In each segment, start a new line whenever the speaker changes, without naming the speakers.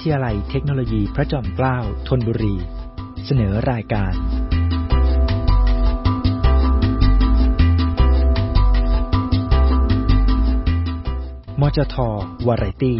ทยาลัยเทคโนโลยีพระจอมเกล้าธนบุรีเสนอรายการมจท.วาไรตี้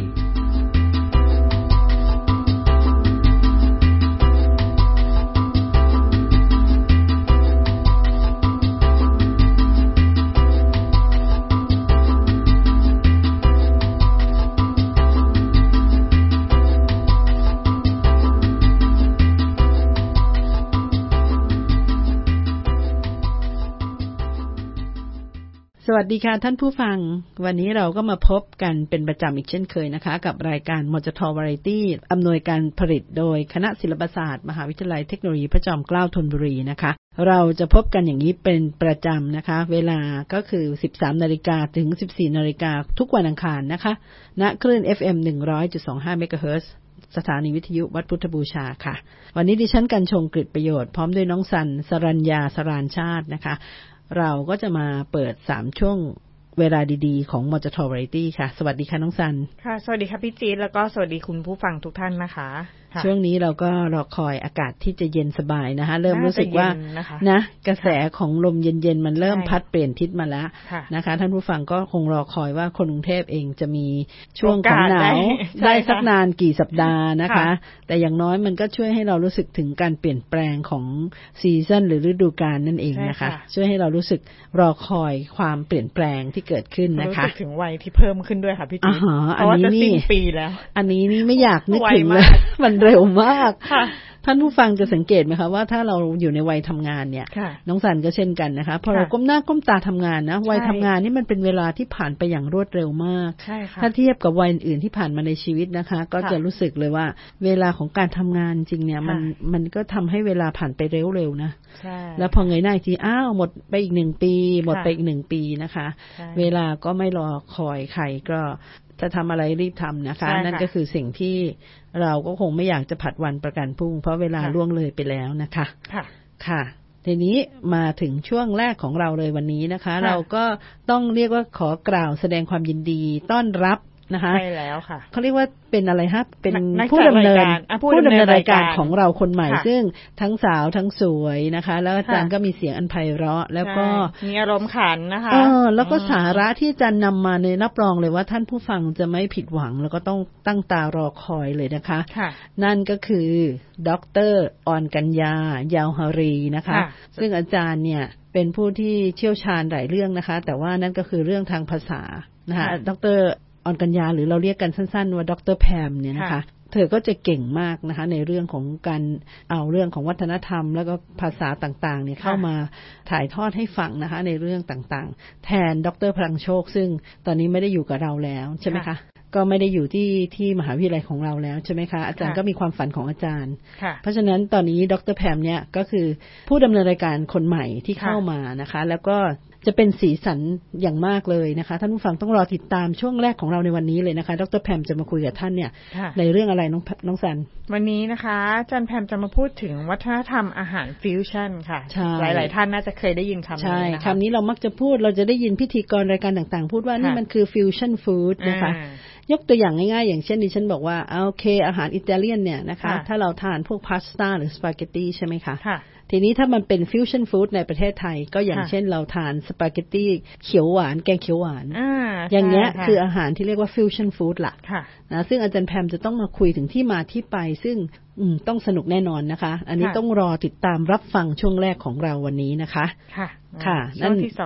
สวัสดีค่ะท่านผู้ฟังวันนี้เราก็มาพบกันเป็นประจำอีกเช่นเคยนะคะกับรายการมจท.วาไรตี้อำนวยการผลิตโดยคณะศิลปศาสตร์มหาวิทยาลัยเทคโนโลยีพระจอมเกล้าธนบุรีนะคะเราจะพบกันอย่างนี้เป็นประจำนะคะเวลาก็คือ 13:00 น.ถึง 14:00 น.ทุกวันอังคารนะคะณคลื่น FM 100.25 เมกะเฮิรตซ์สถานีวิทยุวัดพุทธบูชาค่ะวันนี้ดิฉันกัญชงกฤษประโยชน์พร้อมด้วยน้องสันสรัญญาสรานชาตินะคะเราก็จะมาเปิด3ช่วงเวลาดีๆของมจท.วาไรตี้ค่ะสวัสดีค่ะน้องสัน
ค่ะสวัสดีค่ะพี่จี๊ดแล้วก็สวัสดีคุณผู้ฟังทุกท่านนะคะ
ช่วงนี้เราก็รอคอยอากาศที่จะเย็นสบายนะคะเริ่มรู้สึกว่านะกระแสของลมเย็นๆมันเริ่มพัดเปลี่ยนทิศมาแล้วนะคะท่านผู้ฟังก็คงรอคอยว่าคนกรุงเทพเองจะมีช่วงของหนาวได้สักนานกี่สัปดาห์นะคะแต่อย่างน้อยมันก็ช่วยให้เรารู้สึกถึงการเปลี่ยนแปลงของซีซั่นหรือฤดูกาลนั่นเองนะคะช่วยให้เรารู้สึกรอคอยความเปลี่ยนแปลงที่เกิดขึ้นนะคะ
รู้สึกถึงวัยที่เพิ่มขึ้นด้วยค่ะพี่จี๊ดเพราะว่าจะสิ้นปีแล้ว
อันนี้นี่ไม่อยากนึกถึงเลยมันเร็วมากท่านผู้ฟังจะสังเกตไหมคะว่าถ้าเราอยู่ในวัยทำงานเนี่ยน้องสันก็เช่นกันนะคะพอเราก้มหน้าก้มตาทำงานนะวัยทำงานนี่มันเป็นเวลาที่ผ่านไปอย่างรวดเร็วมากถ้าเทียบกับวัยอื่นที่ผ่านมาในชีวิตนะคะก็จะรู้สึกเลยว่าเวลาของการทำงานจริงเนี่ยมันก็ทำให้เวลาผ่านไปเร็วๆนะแล้วพอเงยหน้าอีกทีอ้าวหมดไปอีก1 ปีหมดไปอีก1 ปีนะคะเวลาก็ไม่รอคอยใครก็จะทำอะไรรีบทำนะคะนั่นก็คือสิ่งที่เราก็คงไม่อยากจะผัดวันประกันพรุ่งเพราะเวลาล่วงเลยไปแล้วนะคะค่ะทีนี้มาถึงช่วงแรกของเราเลยวันนี้นะคะเราก็ต้องเรียกว่าขอกล่าวแสดงความยินดีต้อนรับนะคะ
ใช่แล้วค่ะ
เขาเรียกว่าเป็นอะไรฮะเป็นผู้ดำเนินรายการของเราคนใหม่ซึ่งทั้งสาวทั้งสวยนะคะแล้วอาจารย์ก็มีเสียงอันไพเราะแล้วก็
มีอารมณ์ขันนะคะ
แล้วก็สาระที่อาจารย์นำมาในรับรองเลยว่าท่านผู้ฟังจะไม่ผิดหวังแล้วก็ต้องตั้งตารอคอยเลยนะคะนั่นก็คือดร.ออนกัญญายาวหรีนะคะซึ่งอาจารย์เนี่ยเป็นผู้ที่เชี่ยวชาญหลายเรื่องนะคะแต่ว่านั่นก็คือเรื่องทางภาษานะคะดร.ออนกัญญาหรือเราเรียกกันสั้นๆว่าดร.แพมเนี่ยนะคะเธอก็จะเก่งมากนะคะในเรื่องของการเอาเรื่องของวัฒนธรรมแล้วก็ภาษาต่างๆเนี่ยเข้ามาถ่ายทอดให้ฟังนะคะในเรื่องต่างๆแทนดร.พลังโชคซึ่งตอนนี้ไม่ได้อยู่กับเราแล้วใช่ไหมคะก็ไม่ได้อยู่ที่มหาวิทยาลัยของเราแล้วใช่ไหมคะอาจารย์ก็มีความฝันของอาจารย์เพราะฉะนั้นตอนนี้ดร.แพมเนี่ยก็คือผู้ดำเนินรายการคนใหม่ที่เข้ามานะคะแล้วก็จะเป็นสีสันอย่างมากเลยนะคะท่านผู้ฟังต้องรอติดตามช่วงแรกของเราในวันนี้เลยนะคะดร.แพมจะมาคุยกับท่านเนี่ยในเรื่องอะไรน้องสัน
วันนี้นะคะอาจารย์แพมจะมาพูดถึงวัฒนธรรมอาหารฟิวชั่นค่ะหลายๆท่านน่าจะเคยได้ยินคำนี้นะคะ
คำนี้เรามักจะพูดเราจะได้ยินพิธีกรรายการต่างๆพูดว่านี่มันคือฟิวชั่นฟู้ดนะคะยกตัวอย่างง่ายๆอย่างเช่นดิฉันบอกว่าโอเคอาหารอิตาเลียนเนี่ยนะคะถ้าเราทานพวกพาสต้าหรือสปาเกตตี้ใช่ไหมคะทีนี้ถ้ามันเป็นฟิวชั่นฟู้ดในประเทศไทยก็อย่างเช่นเราทานสปาเกตตี้เขียวหวานแกงเขียวหวานอย่างเงี้ยคืออาหารที่เรียกว่าฟิวชั่นฟู้ดล่ะนะซึ่งอาจารย์แพมจะต้องมาคุยถึงที่มาที่ไปซึ่งต้องสนุกแน่นอนนะคะอันนี้ต้องรอติดตามรับฟังช่วงแรกของเราวันนี้นะคะค่ะ
ช่วงที่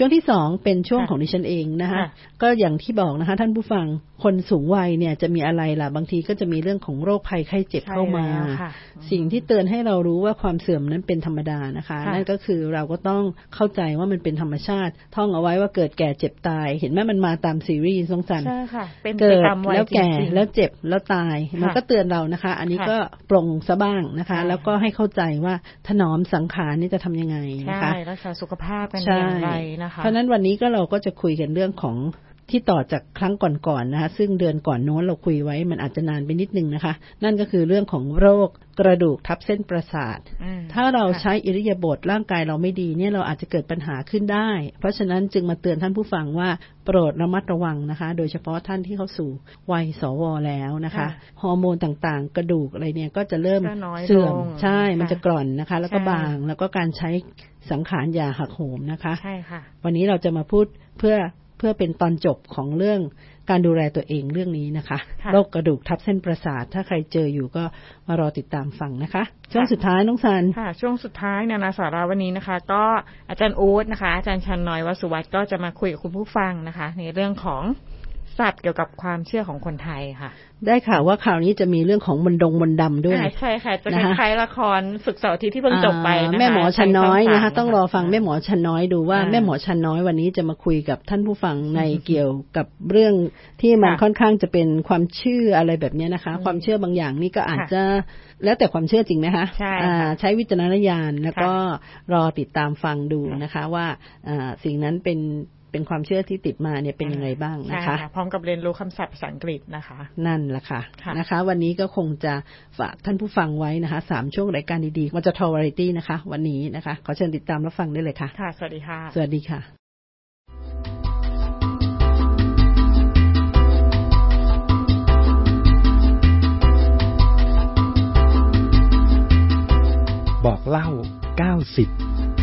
2เป็นช่วงของดิฉันเองนะคะก็อย่างที่บอกนะคะท่านผู้ฟังคนสูงวัยเนี่ยจะมีอะไรล่ะบางทีก็จะมีเรื่องของโรคภัยไข้เจ็บเข้ามาสิ่งที่เตือนให้เรารู้ว่าความเสื่อมนั้นเป็นธรรมดานะคะนั่นก็คือเราก็ต้องเข้าใจว่ามันเป็นธรรมชาติท่องเอาไว้ว่าเกิดแก่เจ็บตายเห็นไหมมันมาตามซีรีส์สงสารเกิดแล้วแก่แล้วเจ็บแล้วตายมันก็เตือนเรานะคะอันนี้ก็ปรงซะบ้างนะคะแล้วก็ให้เข้าใจว่าถนอมสังขารนี่จะทำยังไงนะคะ
รักษาสุขภาพกันอย่างไรนะคะ
เพราะนั้นวันนี้ก็เราก็จะคุยกันเรื่องของที่ต่อจากครั้งก่อนๆนะคะซึ่งเดือนก่อนโน้นเราคุยไว้มันอาจจะนานไปนิดนึงนะคะนั่นก็คือเรื่องของโรคกระดูกทับเส้นประสาทถ้าเราใช้อิริยาบถร่างกายเราไม่ดีเนี่ยเราอาจจะเกิดปัญหาขึ้นได้เพราะฉะนั้นจึงมาเตือนท่านผู้ฟังว่าโปรดระมัดระวังนะคะโดยเฉพาะท่านที่เข้าสู่วัยสวแล้วนะคะฮอร์โมนต่างๆกระดูกอะไรเนี่ยก็จะเริ่มเสื่อมใช่มันจะกร่อนนะคะแล้วก็บางแล้วก็การใช้สังขารอย่าหักโหมนะคะใช่ค่ะวันนี้เราจะมาพูดเพื่อเป็นตอนจบของเรื่องการดูแลตัวเองเรื่องนี้นะคะโรคกระดูกทับเส้นประสาทถ้าใครเจออยู่ก็มารอติดตามฟังนะคะช่วงสุดท้ายน้องซัน
ค่ะช่วงสุดท้ายนานาสาระวันนี้นะคะก็อาจารย์อู๊ดนะคะอาจารย์ชันน้อยวสุวัฒน์ก็จะมาคุยกับคุณผู้ฟังนะคะในเรื่องของสัตว์เกี่ยวกับความเชื่อของคนไทยค่ะ
ได้ข่าวว่าคราวนี้จะมีเรื่องของมนต์ดำด้วย
ใช่ค่ะจะคล้ายๆละครศึกเสาร์อาทิตย์ที่เพิ่งจบไปนะคะ
แม่หมอชันน้อยนะคะต้องรอฟังแม่หมอชันน้อยดูว่าแม่หมอชันน้อยวันนี้จะมาคุยกับท่านผู้ฟังในเกี่ยวกับเรื่องที่มันค่อนข้างจะเป็นความเชื่ออะไรแบบนี้นะคะความเชื่อบางอย่างนี่ก็อาจจะแล้วแต่ความเชื่อจริงนะคะใช้วิจารณญาณแล้วก็รอติดตามฟังดูนะคะว่าสิ่งนั้นเป็นความเชื่อที่ติดมาเนี่ยเป็นยังไงบ้างนะคะ
พร้อมกับเรียนรู้คำศัพท์ภาษาอังกฤษนะคะ
นั่นแหละค่ะนะคะวันนี้ก็คงจะฝากท่านผู้ฟังไว้นะคะ3ช่วงรายการดีๆมันจะทอวาไรตี้นะคะวันนี้นะคะขอเชิญติดตามรับฟังได้เลยค่ะ
ค่ะสวัสดีค่ะ
สวัสดี
ค่ะบอกเล่า90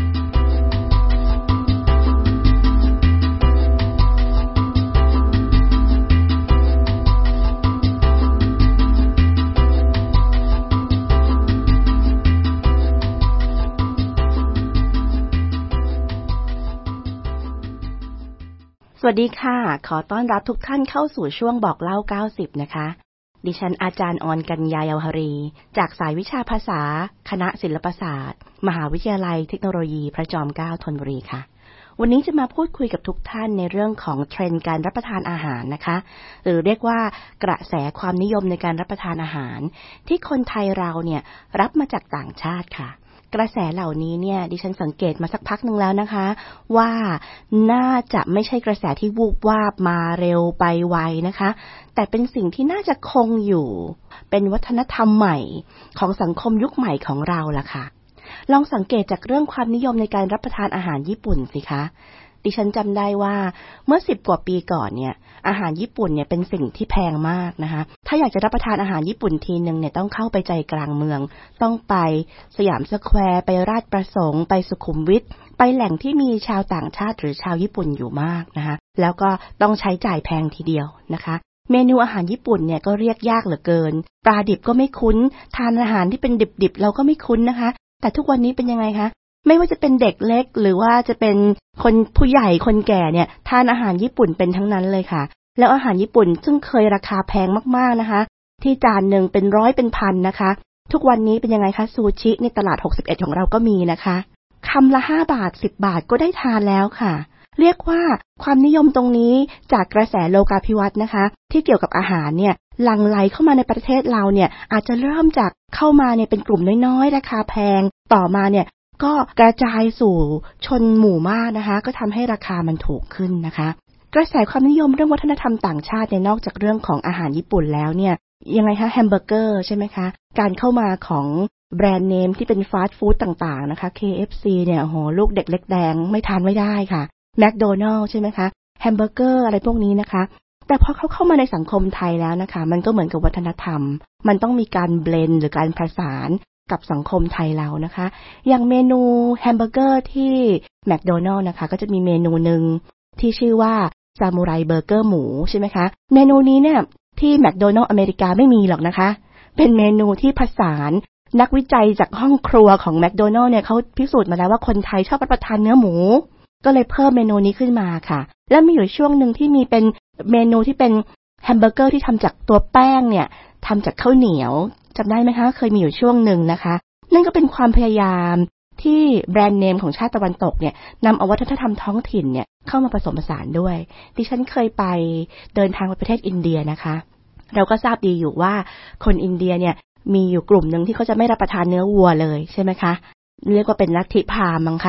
สวัสดีค่ะขอต้อนรับทุกท่านเข้าสู่ช่วงบอกเล่า90นะคะดิฉันอาจารย์ออนกัญญา เยาวหรีจากสายวิชาภาษาคณะศิลปศาสตร์มหาวิทยาลัยเทคโนโลยีพระจอมเกล้าธนบุรีค่ะวันนี้จะมาพูดคุยกับทุกท่านในเรื่องของเทรนด์การรับประทานอาหารนะคะหรือเรียกว่ากระแสความนิยมในการรับประทานอาหารที่คนไทยเราเนี่ยรับมาจากต่างชาติค่ะกระแสเหล่านี้เนี่ยดิฉันสังเกตมาสักพักนึงแล้วนะคะว่าน่าจะไม่ใช่กระแสที่วูบวาบมาเร็วไปไวนะคะแต่เป็นสิ่งที่น่าจะคงอยู่เป็นวัฒนธรรมใหม่ของสังคมยุคใหม่ของเราล่ะค่ะลองสังเกตจากเรื่องความนิยมในการรับประทานอาหารญี่ปุ่นสิคะดิฉันจำได้ว่าเมื่อ10 กว่าปีก่อนเนี่ยอาหารญี่ปุ่นเนี่ยเป็นสิ่งที่แพงมากนะคะถ้าอยากจะรับประทานอาหารญี่ปุ่นทีนึงเนี่ยต้องเข้าไปใจกลางเมืองต้องไปสยามสแควร์ไปราชประสงค์ไปสุขุมวิทไปแหล่งที่มีชาวต่างชาติหรือชาวญี่ปุ่นอยู่มากนะคะแล้วก็ต้องใช้จ่ายแพงทีเดียวนะคะเมนูอาหารญี่ปุ่นเนี่ยก็เรียกยากเหลือเกินปลาดิบก็ไม่คุ้นทานอาหารที่เป็นดิบๆเราก็ไม่คุ้นนะคะแต่ทุกวันนี้เป็นยังไงคะไม่ว่าจะเป็นเด็กเล็กหรือว่าจะเป็นคนผู้ใหญ่คนแก่เนี่ยทานอาหารญี่ปุ่นเป็นทั้งนั้นเลยค่ะแล้วอาหารญี่ปุ่นซึ่งเคยราคาแพงมากๆนะคะที่จานนึงเป็นร้อยเป็นพันนะคะทุกวันนี้เป็นยังไงคะซูชิในตลาด61ของเราก็มีนะคะคำละ5 บาท10 บาทก็ได้ทานแล้วค่ะเรียกว่าความนิยมตรงนี้จากกระแสโลกาภิวัตน์นะคะที่เกี่ยวกับอาหารเนี่ยหลั่งไหลเข้ามาในประเทศเราเนี่ยอาจจะเริ่มจากเข้ามาเนี่ยเป็นกลุ่มน้อยๆราคาแพงต่อมาเนี่ยก็กระจายสู่ชนหมู่มากนะคะก็ทำให้ราคามันถูกขึ้นนะคะกระแสความนิยมเรื่องวัฒนธรรมต่างชาติเนี่ยนอกจากเรื่องของอาหารญี่ปุ่นแล้วเนี่ยยังไงคะแฮมเบอร์เกอร์ใช่ไหมคะการเข้ามาของแบรนด์เนมที่เป็นฟาสต์ฟู้ดต่างๆนะคะ KFC เนี่ยโหลูกเด็กเล็กแดงไม่ทานไม่ได้ค่ะแมคโดนัลด์ใช่ไหมคะแฮมเบอร์เกอร์อะไรพวกนี้นะคะแต่พอเขาเข้ามาในสังคมไทยแล้วนะคะมันก็เหมือนกับวัฒนธรรมมันต้องมีการเบลนด์หรือการผสานกับสังคมไทยเรานะคะอย่างเมนูแฮมเบอร์เกอร์ที่แมคโดนัลด์นะคะก็จะมีเมนูหนึ่งที่ชื่อว่าซามูไรเบอร์เกอร์หมูใช่ไหมคะเมนูนี้เนี่ยที่แมคโดนัลด์อเมริกาไม่มีหรอกนะคะเป็นเมนูที่ผสานนักวิจัยจากห้องครัวของแมคโดนัลด์เนี่ยเขาพิสูจน์มาแล้วว่าคนไทยชอบรับประทานเนื้อหมูก็เลยเพิ่มเมนูนี้ขึ้นมาค่ะแล้วมีอยู่ช่วงหนึ่งที่มีเป็นเมนูที่เป็นแฮมเบอร์เกอร์ที่ทำจากตัวแป้งเนี่ยทำจากข้าวเหนียวจำได้ไหมคะเคยมีอยู่ช่วงหนึ่งนะคะนั่นก็เป็นความพยายามที่แบรนด์เนมของชาติตะวันตกเนี่ยนำเอาวัฒนธรรมท้องถิ่นเนี่ยเข้ามาผสมผสานด้วยดิฉันเคยไปเดินทางไปประเทศอินเดียนะคะเราก็ทราบดีอยู่ว่าคนอินเดียเนี่ยมีอยู่กลุ่มหนึ่งที่เขาจะไม่รับประทานเนื้อวัวเลยใช่ไหมคะเรียกว่าเป็นลัทธิพราหมณ์มั้งคะ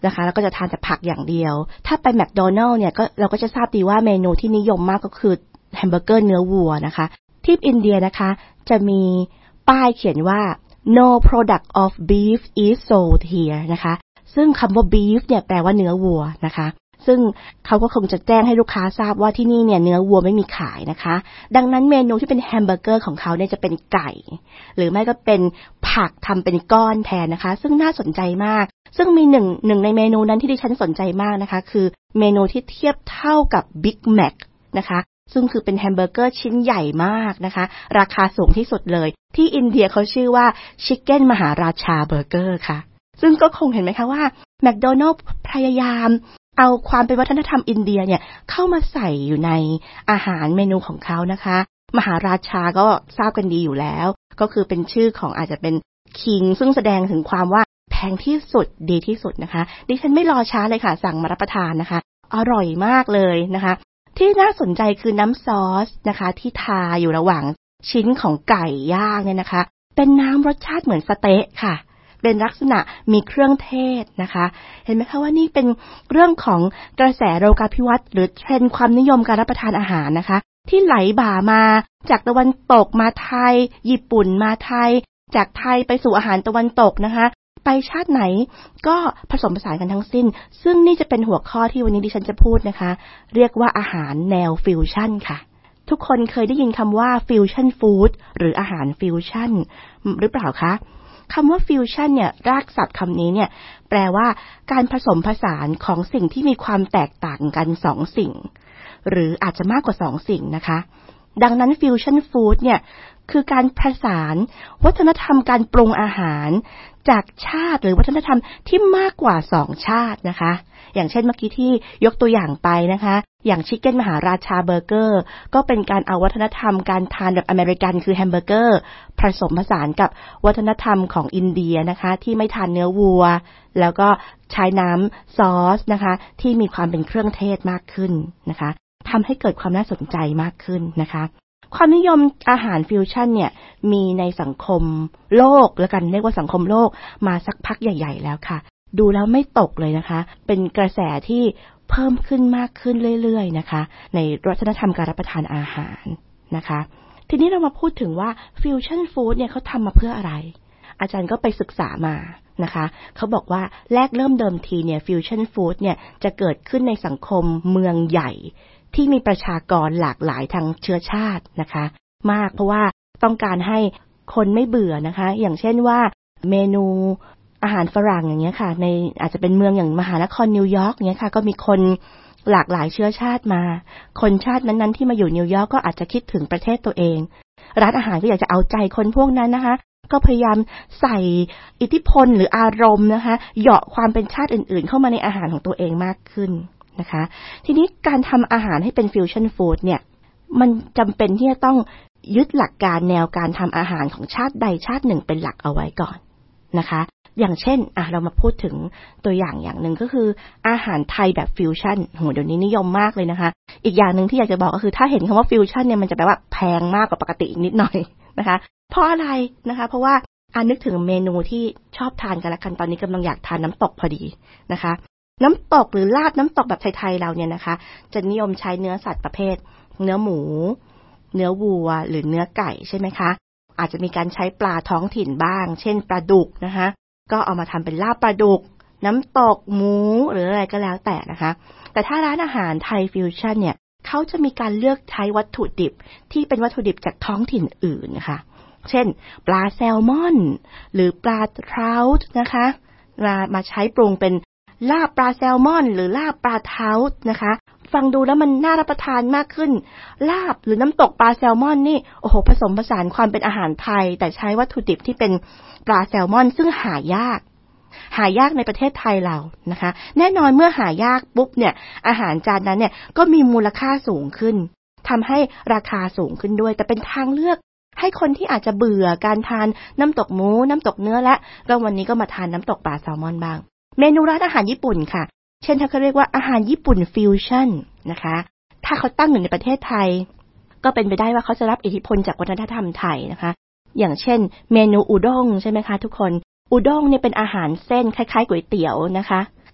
นะคะแล้วก็จะทานแต่ผักอย่างเดียวถ้าไปแมคโดนัลด์เนี่ยก็เราก็จะทราบดีว่าเมนูที่นิยมมากก็คือแฮมเบอร์เกอร์เนื้อวัวนะคะที่อินเดียนะคะจะมีป้ายเขียนว่า no product of beef is sold here นะคะซึ่งคำว่า beef เนี่ยแปลว่าเนื้อวัวนะคะซึ่งเขาก็คงจะแจ้งให้ลูกค้าทราบว่าที่นี่เนี่ยเนื้อวัวไม่มีขายนะคะดังนั้นเมนูที่เป็นแฮมเบอร์เกอร์ของเขาเนี่ยจะเป็นไก่หรือไม่ก็เป็นผักทำเป็นก้อนแทนนะคะซึ่งน่าสนใจมากซึ่งมีหนึ่งในเมนูนั้นที่ดิฉันสนใจมากนะคะคือเมนูที่เทียบเท่ากับ Big Mac นะคะซึ่งคือเป็นแฮมเบอร์เกอร์ชิ้นใหญ่มากนะคะราคาสูงที่สุดเลยที่อินเดียเขาชื่อว่า Chicken มหาราชาเบอร์เกอร์ค่ะซึ่งก็คงเห็นไหมคะว่าแมคโดนัลด์พยายามเอาความเป็นวัฒนธรรมอินเดียเนี่ยเข้ามาใส่อยู่ในอาหารเมนูของเขานะคะมหาราชาก็ทราบกันดีอยู่แล้วก็คือเป็นชื่อของอาจจะเป็นคิงซึ่งแสดงถึงความว่าแพงที่สุดดีที่สุดนะคะดิฉันไม่รอช้าเลยค่ะสั่งมารับประทานนะคะอร่อยมากเลยนะคะที่น่าสนใจคือน้ำซอสนะคะที่ทาอยู่ระหว่างชิ้นของไก่ย่างเนี่ยนะคะเป็นน้ำรสชาติเหมือนสเต๊ะค่ะเป็นลักษณะมีเครื่องเทศนะคะเห็นไหมคะว่านี่เป็นเรื่องของกระแสโลกาภิวัตน์หรือเทรนด์ความนิยมการรับประทานอาหารนะคะที่ไหลบ่ามาจากตะวันตกมาไทยญี่ปุ่นมาไทยจากไทยไปสู่อาหารตะวันตกนะคะไปชาติไหนก็ผสมผสานกันทั้งสิ้นซึ่งนี่จะเป็นหัวข้อที่วันนี้ดิฉันจะพูดนะคะเรียกว่าอาหารแนวฟิวชั่นค่ะทุกคนเคยได้ยินคำว่าฟิวชั่นฟู้ดหรืออาหารฟิวชั่นหรือเปล่าคะคำว่าฟิวชั่นเนี่ยรากศัพท์คำนี้เนี่ยแปลว่าการผสมผสานของสิ่งที่มีความแตกต่างกันสองสิ่งหรืออาจจะมากกว่าสองสิ่งนะคะดังนั้นฟิวชั่นฟู้ดเนี่ยคือการผสานวัฒนธรรมการปรุงอาหารจากชาติหรือวัฒนธรรมที่มากกว่า2ชาตินะคะอย่างเช่นเมื่อกี้ที่ยกตัวอย่างไปนะคะอย่างชิคเก้นมหาราชาเบอร์เกอร์ก็เป็นการเอาวัฒนธรรมการทานแบบอเมริกันคือแฮมเบอร์เกอร์ผสมผสานกับวัฒนธรรมของอินเดียนะคะที่ไม่ทานเนื้อวัวแล้วก็ใช้น้ำซอสนะคะที่มีความเป็นเครื่องเทศมากขึ้นนะคะทำให้เกิดความน่าสนใจมากขึ้นนะคะความนิยมอาหารฟิวชั่นเนี่ยมีในสังคมโลกแล้วกันเรียกว่าสังคมโลกมาสักพักใหญ่ๆแล้วค่ะดูแล้วไม่ตกเลยนะคะเป็นกระแสที่เพิ่มขึ้นมากขึ้นเรื่อยๆนะคะในวัฒนธรรมการรับประทานอาหารนะคะทีนี้เรามาพูดถึงว่าฟิวชั่นฟู้ดเนี่ยเขาทำมาเพื่ออะไรอาจารย์ก็ไปศึกษามานะคะเขาบอกว่าแรกเริ่มเดิมทีเนี่ยฟิวชั่นฟู้ดเนี่ยจะเกิดขึ้นในสังคมเมืองใหญ่ที่มีประชากรหลากหลายทางเชื้อชาตินะคะมากเพราะว่าต้องการให้คนไม่เบื่อนะคะอย่างเช่นว่าเมนูอาหารฝรั่งอย่างเงี้ยค่ะในอาจจะเป็นเมืองอย่างมหานครนิวยอร์กเงี้ยค่ะก็มีคนหลากหลายเชื้อชาติมาคนชาตินั้นๆที่มาอยู่นิวยอร์กก็อาจจะคิดถึงประเทศตัวเองร้านอาหารก็อยากจะเอาใจคนพวกนั้นนะคะก็พยายามใส่อิทธิพลหรืออารมณ์นะคะเหยาะความเป็นชาติอื่นๆเข้ามาในอาหารของตัวเองมากขึ้นนะคะทีนี้การทำอาหารให้เป็นฟิวชั่นฟู้ดเนี่ยมันจำเป็นที่จะต้องยึดหลักการแนวการทำอาหารของชาติใดชาติหนึ่งเป็นหลักเอาไว้ก่อนนะคะอย่างเช่นเรามาพูดถึงตัวอย่างหนึ่งก็คืออาหารไทยแบบฟิวชั่นเดี๋ยวนี้นิยมมากเลยนะคะอีกอย่างนึงที่อยากจะบอกก็คือถ้าเห็นคำว่าฟิวชั่นเนี่ยมันจะแปลว่าแพงมากกว่าปกติอีกนิดหน่อยนะคะเพราะอะไรนะคะเพราะว่านึกถึงเมนูที่ชอบทานกันละกันตอนนี้กำลังอยากทานน้ำตกพอดีนะคะน้ำตกหรือลาบน้ำตกแบบไทยๆเราเนี่ยนะคะจะนิยมใช้เนื้อสัตว์ประเภทเนื้อหมูเนื้อวัวหรือเนื้อไก่ใช่ไหมคะอาจจะมีการใช้ปลาท้องถิ่นบ้างเช่นปลาดุกนะคะก็เอามาทำเป็นลาบปลาดุกน้ำตกหมูหรืออะไรก็แล้วแต่นะคะแต่ถ้าร้านอาหารไทยฟิวชั่นเนี่ยเขาจะมีการเลือกใช้วัตถุดิบที่เป็นวัตถุดิบจากท้องถิ่นอื่นนะคะเช่นปลาแซลมอนหรือปลาทราว์ตนะคะมาใช้ปรุงเป็นลาบปลาแซลมอนหรือลาบปลาทราว์ตนะคะฟังดูแล้วมันน่ารับประทานมากขึ้นลาบหรือน้ำตกปลาแซลมอนนี่โอ้โหผสมผสานความเป็นอาหารไทยแต่ใช้วัตถุดิบที่เป็นปลาแซลมอนซึ่งหายากในประเทศไทยเรานะคะแน่นอนเมื่อหายากปุ๊บเนี่ยอาหารจานนั้นเนี่ยก็มีมูลค่าสูงขึ้นทำให้ราคาสูงขึ้นด้วยแต่เป็นทางเลือกให้คนที่อาจจะเบื่อการทานน้ำตกหมูน้ำตกเนื้อและก็วันนี้ก็มาทานน้ำตกปลาแซลมอนบ้างเมนูร้านอาหารญี่ปุ่นค่ะเช่นถ้าเขาเรียกว่าอาหารญี่ปุ่นฟิวชั่นนะคะถ้าเขาตั้งอยู่ในประเทศไทยก็เป็นไปได้ว่าเขาจะรับอิทธิพลจากวัฒนธรรมไทยนะคะอย่างเช่นเมนูอุด้งใช่ไหมคะทุกคนอุด้งเนี่ยเป็นอาหารเส้นคล้ายๆก๋วยเตี๋ยวนะคะ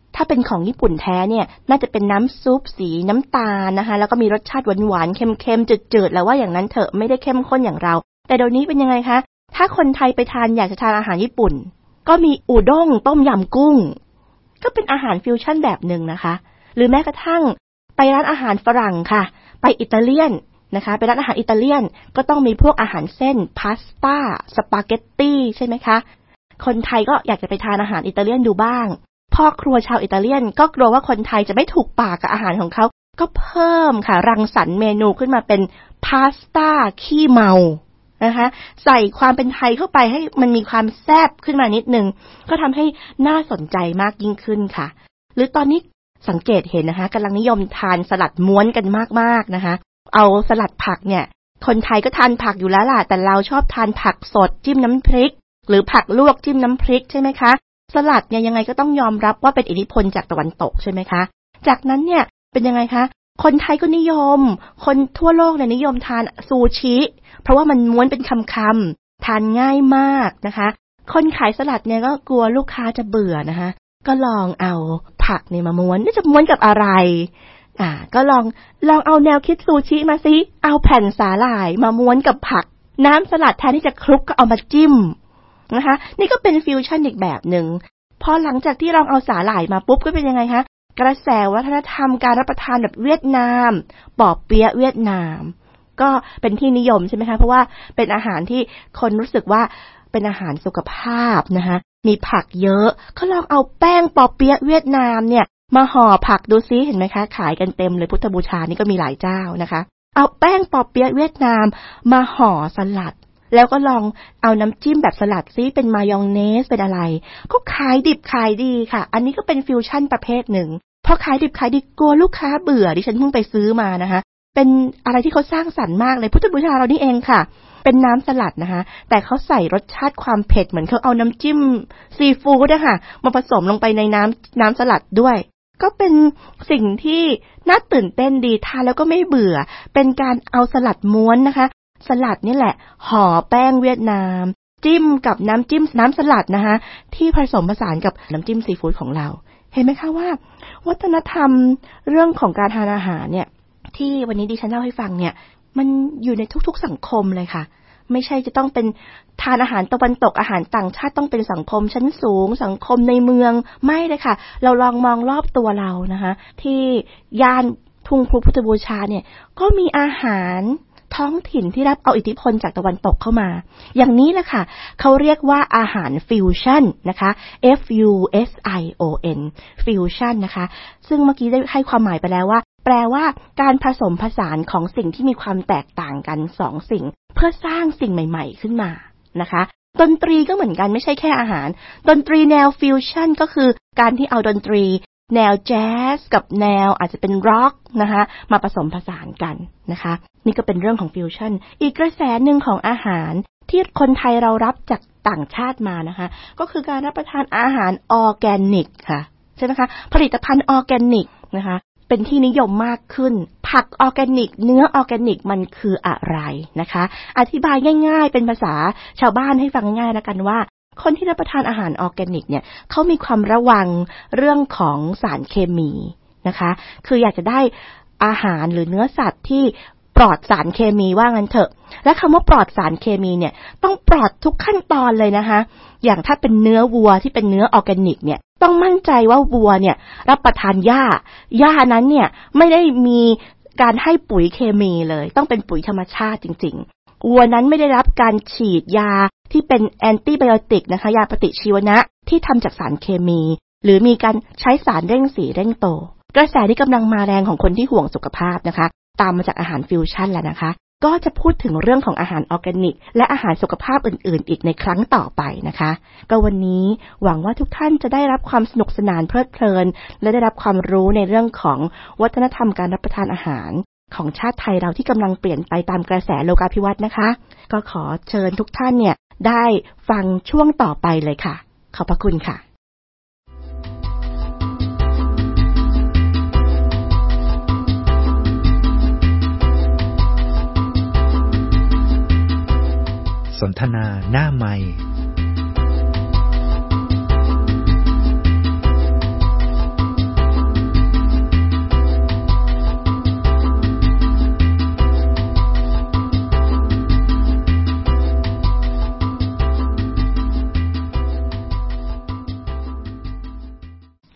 ถ้าเป็นของญี่ปุ่นแท้เนี่ยน่าจะเป็นน้ำซุปสีน้ำตาลนะคะแล้วก็มีรสชาติหวานๆเค็มๆจืดๆแล้วว่าอย่างนั้นเถอะไม่ได้เข้มข้นอย่างเราแต่เดี๋ยวนี้เป็นยังไงคะถ้าคนไทยไปทานอยากจะทานอาหารญี่ปุ่นก็มีอุด้งต้มยำกุ้งก็เป็นอาหารฟิวชั่นแบบนึงนะคะหรือแม้กระทั่งไปร้านอาหารฝรั่งค่ะไปอิตาเลียนนะคะไปร้านอาหารอิตาเลียนก็ต้องมีพวกอาหารเส้นพาสต้าสปาเกตตี้ใช่ไหมคะคนไทยก็อยากจะไปทานอาหารอิตาเลียนดูบ้างพ่อครัวชาวอิตาเลียนก็กลัวว่าคนไทยจะไม่ถูกปากกับอาหารของเขาก็เพิ่มค่ะรังสรรค์เมนูขึ้นมาเป็นพาสต้าขี้เมานะคะใส่ความเป็นไทยเข้าไปให้มันมีความแซ่บขึ้นมานิดนึงก็ทำให้น่าสนใจมากยิ่งขึ้นค่ะหรือตอนนี้สังเกตเห็นนะคะกำลังนิยมทานสลัดม้วนกันมากๆนะคะเอาสลัดผักเนี่ยคนไทยก็ทานผักอยู่แล้วล่ะแต่เราชอบทานผักสดจิ้มน้ำพริกหรือผักลวกจิ้มน้ำพริกใช่ไหมคะสลัดเนี่ยยังไงก็ต้องยอมรับว่าเป็นอิทธิพลจากตะวันตกใช่ไหมคะจากนั้นเนี่ยเป็นยังไงคะคนไทยก็นิยมคนทั่วโลกเนี่ยนิยมทานซูชิเพราะว่ามันม้วนเป็นคำๆทานง่ายมากนะคะคนขายสลัดเนี่ยก็กลัวลูกค้าจะเบื่อนะคะก็ลองเอาผักเนี่ยมาม้วนนี่จะม้วนกับอะไรก็ลองเอาแนวคิดซูชิมาสิเอาแผ่นสาหร่ายมาม้วนกับผักน้ำสลัดแทนที่จะคลุกก็เอามาจิ้มนะคะนี่ก็เป็นฟิวชั่นอีกแบบนึงพอหลังจากที่ลองเอาสาหร่ายมาปุ๊บก็เป็นยังไงคะกระแสวัฒนธรรมการรับประทานแบบเวียดนามปอเปี๊ยะเวียดนามก็เป็นที่นิยมใช่ไหมคะเพราะว่าเป็นอาหารที่คนรู้สึกว่าเป็นอาหารสุขภาพนะคะมีผักเยอะเขาลองเอาแป้งปอเปี๊ยะเวียดนามเนี่ยมาห่อผักดูซิเห็นไหมคะขายกันเต็มเลยพุทธบูชานี่ก็มีหลายเจ้านะคะเอาแป้งปอเปี๊ยะเวียดนามมาห่อสลัดแล้วก็ลองเอาน้ำจิ้มแบบสลัดซิเป็นมายองเนสเป็นอะไรก็ขายดิบขายดีค่ะอันนี้ก็เป็นฟิวชั่นประเภทหนึ่งพอขายดิบขายดีกลัวลูกค้าเบื่อดิฉันเพิ่งไปซื้อมานะคะเป็นอะไรที่เขาสร้างสรรค์มากเลยพุทธบูชาเรานี่เองค่ะเป็นน้ำสลัดนะคะแต่เขาใส่รสชาติความเผ็ดเหมือนเขาเอาน้ำจิ้มซีฟู้ดนะคะมาผสมลงไปในน้ำสลัดด้วยก็เป็นสิ่งที่น่าตื่นเต้นดีทานแล้วก็ไม่เบื่อเป็นการเอาสลัดม้วนนะคะสลัดนี่แหละห่อแป้งเวียดนามจิ้มกับน้ำจิ้มน้ำสลัดนะคะที่ผสมผสานกับน้ำจิ้มซีฟู้ดของเราเห็นไหมคะว่าวัฒนธรรมเรื่องของการทานอาหารเนี่ยที่วันนี้ดิฉันเล่าให้ฟังเนี่ยมันอยู่ในทุกๆสังคมเลยค่ะไม่ใช่จะต้องเป็นทานอาหารตะวันตกอาหารต่างชาติต้องเป็นสังคมชั้นสูงสังคมในเมืองไม่เลยค่ะเราลองมองรอบตัวเรานะคะที่ย่านทุ่งพุทธบูชาเนี่ยก็มีอาหารท้องถิ่นที่รับเอาอิทธิพลจากตะวันตกเข้ามาอย่างนี้แหละค่ะเขาเรียกว่าอาหารฟิวชั่นนะคะ FUSION ฟิวชั่นนะคะซึ่งเมื่อกี้ได้ให้ความหมายไปแล้วว่าแปลว่าการผสมผสานของสิ่งที่มีความแตกต่างกัน2สิ่งเพื่อสร้างสิ่งใหม่ๆขึ้นมานะคะดนตรีก็เหมือนกันไม่ใช่แค่อาหารดนตรีแนวฟิวชั่นก็คือการที่เอาดนตรีแนวแจ๊สกับแนวอาจจะเป็นร็อกนะคะมาผสมผสานกันนะคะนี่ก็เป็นเรื่องของฟิวชั่นอีกกระแสหนึ่งของอาหารที่คนไทยเรารับจากต่างชาติมานะคะก็คือการรับประทานอาหารออร์แกนิกค่ะใช่ไหมคะผลิตภัณฑ์ออร์แกนิกนะคะเป็นที่นิยมมากขึ้นผักออร์แกนิกเนื้อออร์แกนิกมันคืออะไรนะคะอธิบายง่ายๆเป็นภาษาชาวบ้านให้ฟังง่ายๆแล้วกันว่าคนที่รับประทานอาหารออร์แกนิกเนี่ยเขามีความระวังเรื่องของสารเคมีนะคะคืออยากจะได้อาหารหรือเนื้อสัตว์ที่ปลอดสารเคมีว่างั้นเถอะและคำว่าปลอดสารเคมีเนี่ยต้องปลอดทุกขั้นตอนเลยนะคะอย่างถ้าเป็นเนื้อวัวที่เป็นเนื้อออร์แกนิกเนี่ยต้องมั่นใจว่าวัวเนี่ยรับประทานหญ้านั้นเนี่ยไม่ได้มีการให้ปุ๋ยเคมีเลยต้องเป็นปุ๋ยธรรมชาติจริงๆวัวนั้นไม่ได้รับการฉีดยาที่เป็นแอนติไบโอติกนะคะยาปฏิชีวนะที่ทำจากสารเคมีหรือมีการใช้สารเร่งสีเร่งโตกระแสที่กำลังมาแรงของคนที่ห่วงสุขภาพนะคะตามมาจากอาหารฟิวชั่นแล้วนะคะก็จะพูดถึงเรื่องของอาหารออร์แกนิกและอาหารสุขภาพอื่นๆอีกในครั้งต่อไปนะคะก็วันนี้หวังว่าทุกท่านจะได้รับความสนุกสนานเพลิดเพลินและได้รับความรู้ในเรื่องของวัฒนธรรมการรับประทานอาหารของชาติไทยเราที่กำลังเปลี่ยนไปตามกระแสโลกาภิวัตน์นะคะก็ขอเชิญทุกท่านเนี่ยได้ฟังช่วงต่อไปเลยค่ะขอบพระคุณค่ะ
สนทนาหน้าไมค์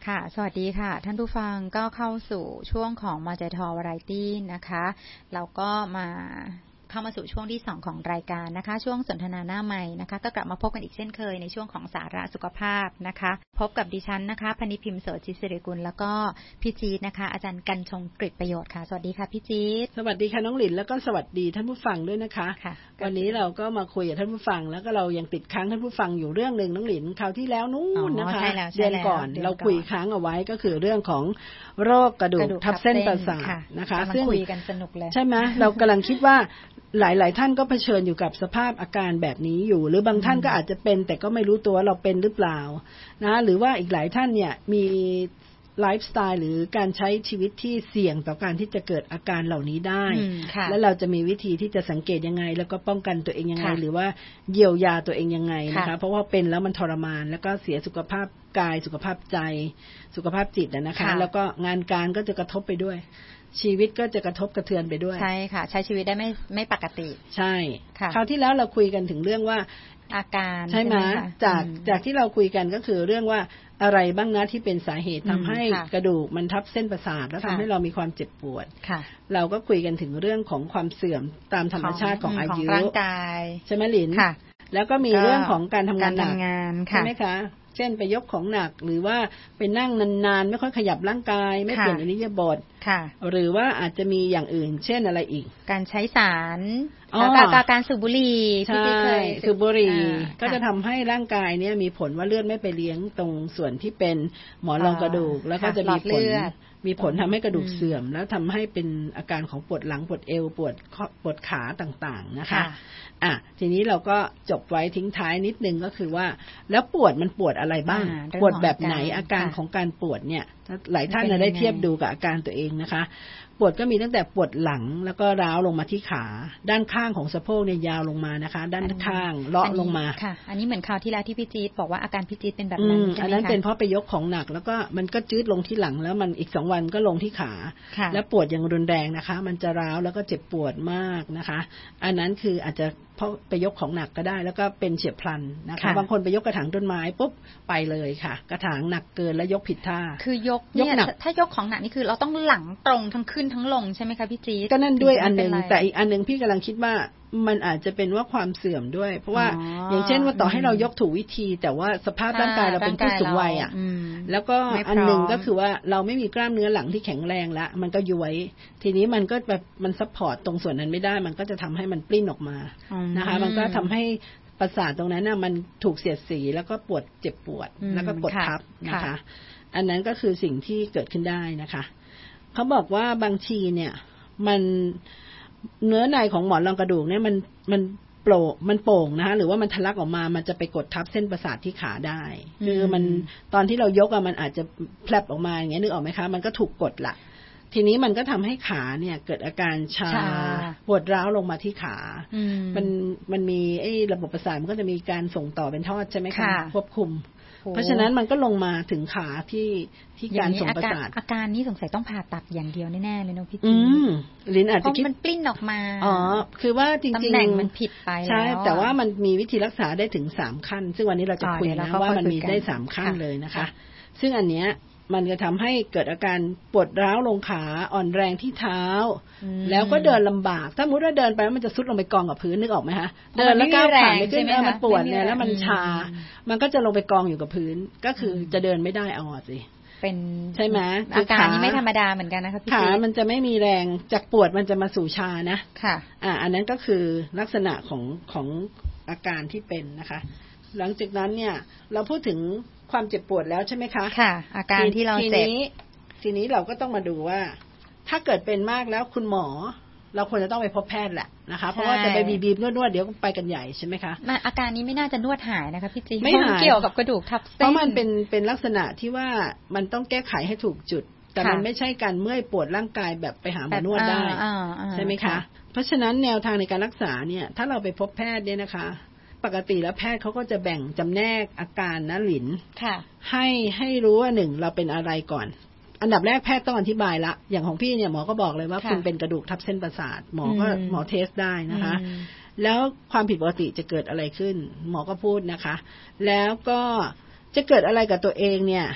ค่ะสวัสดีค่ะท่านผู้ฟังก็เข้าสู่ช่วงของ Multi-Talk Variety นะคะเราก็เข้ามาสู่ช่วงที่2ของรายการนะคะช่วงสนทนาหน้าใหม่นะคะก็กลับมาพบกันอีกเช่นเคยในช่วงของสาระสุขภาพนะคะพบกับดิฉันนะคะพนิพิมพ์โสจิตศิริกุลแล้วก็พี่จี๊ดนะคะอาจารย์กันชงกฤษประโยชน์ค่ะสวัสดีค่ะพี่จี๊ด
สวัสดีค่ะน้องหลินแล้วก็สวัสดีท่านผู้ฟังด้วยนะคะวันนี้เราก็มาคุยกับท่านผู้ฟังแล้วก็เรายังติดค้างท่านผู้ฟังอยู่เรื่องนึงน้องหลินคราวที่แล้วนู้นนะคะเดือนก่อนเราคุยค้างเอาไว้ก็คือเรื่องของโรคกระดูกทับเส้นประสาทนะคะซึ่ง
คุยกันสนุกเลย
ใช่ไหมเรากำลังคิดว่าหลายๆท่านก็เผชิญอยู่กับสภาพอาการแบบนี้อยู่หรือบางท่านก็อาจจะเป็นแต่ก็ไม่รู้ตัวเราเป็นหรือเปล่านะหรือว่าอีกหลายท่านเนี่ยมีไลฟ์สไตล์หรือการใช้ชีวิตที่เสี่ยงต่อการที่จะเกิดอาการเหล่านี้ได้แล้วเราจะมีวิธีที่จะสังเกตยังไงแล้วก็ป้องกันตัวเองยังไงหรือว่าเยียวยาตัวเองยังไงนะคะเพราะว่าเป็นแล้วมันทรมานแล้วก็เสียสุขภาพกายสุขภาพใจสุขภาพจิตนะคะแล้วก็งานการก็จะกระทบไปด้วยชีวิตก็จะกระทบกระเทือนไปด้วย
ใช่ค่ะใช้ชีวิตได้ไม่ปกติ
ใช่คราวที่แล้วเราคุยกันถึงเรื่องว่า
อาการ
ใช่ไหมจากที่เราคุยกันก็คือเรื่องว่าอะไรบ้างนะที่เป็นสาเหตุทำให้กระดูกมันทับเส้นประสาทแล้วทำให้เรามีความเจ็บปวดเราก็คุยกันถึงเรื่องของความเสื่อมตามธรรมชาติของอายุ
ร่างกาย
ใช่ไหมลินแล้วก็มีเรื่องของการทำงานหนักใช่ไหมคะเช่นไปยกของหนักหรือว่าไปนั่งนานๆไม่ค่อยขยับร่างกายไม่เปลี่ยนอิริยาบถหรือว่าอาจจะมีอย่างอื่นเช่นอะไรอีก
การใช้สารแล้วก็การสูบบุหรี่
ที่เคยสูบบุหรี่ก็จะทำให้ร่างกายเนี่ยมีผลว่าเลือดไม่ไปเลี้ยงตรงส่วนที่เป็นหมอนรองกระดูกแล้วก็จะมีผลทำให้กระดูกเสื่อมแล้วทำให้เป็นอาการของปวดหลังปวดเอวปวดขาต่างๆนะคะทีนี้เราก็จบไว้ทิ้งท้ายนิดนึงก็คือว่าแล้วปวดมันปวดอะไรบ้างปวดแบบไหนอาการของการปวดเนี่ยหลายท่านได้เทียบดูกับอาการตัวเองนะคะปวดก็มีตั้งแต่ปวดหลังแล้วก็ร้าวลงมาที่ขาด้านข้างของสะโพกเนี่ยยาวลงมานะคะด้านข้างเลาะลงมา
ค่ะอันนี้เหมือนคราวที่แล้วที่พี่จี๊ดบอกว่าอาการพี่จี๊ดเป็นแบบนั้นใช่ไหมคะ
อันนั้นเป็นเพราะไปยกของหนักแล้วก็มันก็จืดลงที่หลังแล้วมันอีก2 วันก็ลงที่ขาแล้วปวดอย่างรุนแรงนะคะมันจะร้าวแล้วก็เจ็บปวดมากนะคะอันนั้นคืออาจจะเพราะไปยกของหนักก็ได้แล้วก็เป็นเฉียบพลันนะคะบางคนไปยกกระถางต้นไม้ปุ๊บไปเลยค่ะกระถางหนักเกินแล้วยกผิดท่า
คือยกเนี่ยถ้ายกของหนักนี่คือเราต้องหลังตรงทั้งขึ้นทั้งลงใช่ไหมคะพี่จี๊ด
ก็นั่นด้วยอันนึงแต่อีกอันนึงพี่กำลังคิดว่ามันอาจจะเป็นว่าความเสื่อมด้วยเพราะว่าอย่างเช่นว่าต่อให้เรายกถูกวิธีแต่ว่าสภาพร่างกายเราเป็นผู้สูงวัยแล้วก็อันนึงก็คือว่าเราไม่มีกล้ามเนื้อหลังที่แข็งแรงแล้วมันก็ย้วยทีนี้มันก็แบบมันซัพพอร์ตตรงส่วนนั้นไม่ได้มันก็จะทำให้มันปลิ้นออกมานะคะมันก็ทำให้ประสาทตรงนั้นน่ะมันถูกเสียดสีแล้วก็ปวดเจ็บปวดแล้วก็ปวดทับนะคะอันนั้นก็คือสิ่งที่เกิดขึ้นได้นะคะเขาบอกว่าบางทีเนี่ยมันเนื้อในของหมอนรองกระดูกเนี่ยมันโป่งนะคะหรือว่ามันทะลักออกมามันจะไปกดทับเส้นประสาทที่ขาได้คือมันตอนที่เรายกมันอาจจะแผลบออกมาอย่างเงี้ยนึกออกไหมคะมันก็ถูกกดละทีนี้มันก็ทำให้ขาเนี่ยเกิดอาการชาปวดร้าวลงมาที่ขามันมีไอ้ระบบประสาทมันก็จะมีการส่งต่อเป็นทอดใช่ไหมคะควบคุมเพราะฉะนั้นมันก็ลงมาถึงขาที่การส่งประสาท
อาการนี้สงสัยต้องผ่าตัดอย่างเดียวแน่ๆเลยเนาะพี่จี๊
ดลิ้นอาจจะคิด
มันปลิ้นออกมา
คือว่าจริงๆตำ
แหน่งมันผิดไป
ใช่แต่ว่ามันมีวิธีรักษาได้ถึง3 ขั้นซึ่งวันนี้เราจะคุยนะว่ามันมีได้3 ขั้นเลยนะคะซึ่งอันเนี้ยมันจะทำให้เกิดอาการปวดร้าวลงขาอ่อนแรงที่เท้าแล้วก็เดินลำบากถ้ามุดว่าเดินไปมันจะซุดลงไปกองกับพื้นนึกออกไหมคะเดินแล้วก้าวขาไม่ขึ้นมันปวดเนี่ยแล้วมันชามันก็จะลงไปกองอยู่กับพื้นก็คือจะเดินไม่ได้เอาสิ
เป็น
ใช่ไหม
อาการนี้ไม่ธรรมดาเหมือนกันนะคะพี่
ขามันจะไม่มีแรงจากปวดมันจะมาสู่ชานะ
ค่ะ
อันนั้นก็คือลักษณะของอาการที่เป็นนะคะหลังจากนั้นเนี่ยเราพูดถึงความเจ็บปวดแล้วใช่ไหมคะ
ค่ะอาการที่เราเจ็บ
ทีนี้เราก็ต้องมาดูว่าถ้าเกิดเป็นมากแล้วคุณหมอเราควรจะต้องไปพบแพทย์แหละนะคะเพราะว่าจะไปบีบนวดเดี๋ยวไปกันใหญ่ใช่ไหมคะ
อาการนี้ไม่น่าจะนวดหายนะคะพี่จี
ไม่หาย
เกี่ยวกับกระดูกทับเส้น
เพราะมันเป็นลักษณะที่ว่ามันต้องแก้ไขให้ถูกจุดแต่มันไม่ใช่การเมื่อยปวดร่างกายแบบไปหาหมอนวดได้ใช่ไหมคะเพราะฉะนั้นแนวทางในการรักษาเนี่ยถ้าเราไปพบแพทย์เนี่ยนะคะปกติแล้วแพทย์เขาก็จะแบ่งจำแนกอาการนะหลินให้รู้ว่า1เราเป็นอะไรก่อนอันดับแรกแพทย์ต้องอธิบายละอย่างของพี่เนี่ยหมอก็บอกเลยว่าคุณเป็นกระดูกทับเส้นประสาทหมอเทสได้นะคะแล้วความผิดปกติจะเกิดอะไรขึ้นหมอก็พูดนะคะแล้วก็จะเกิดอะไรกับตัวเองเนี่ย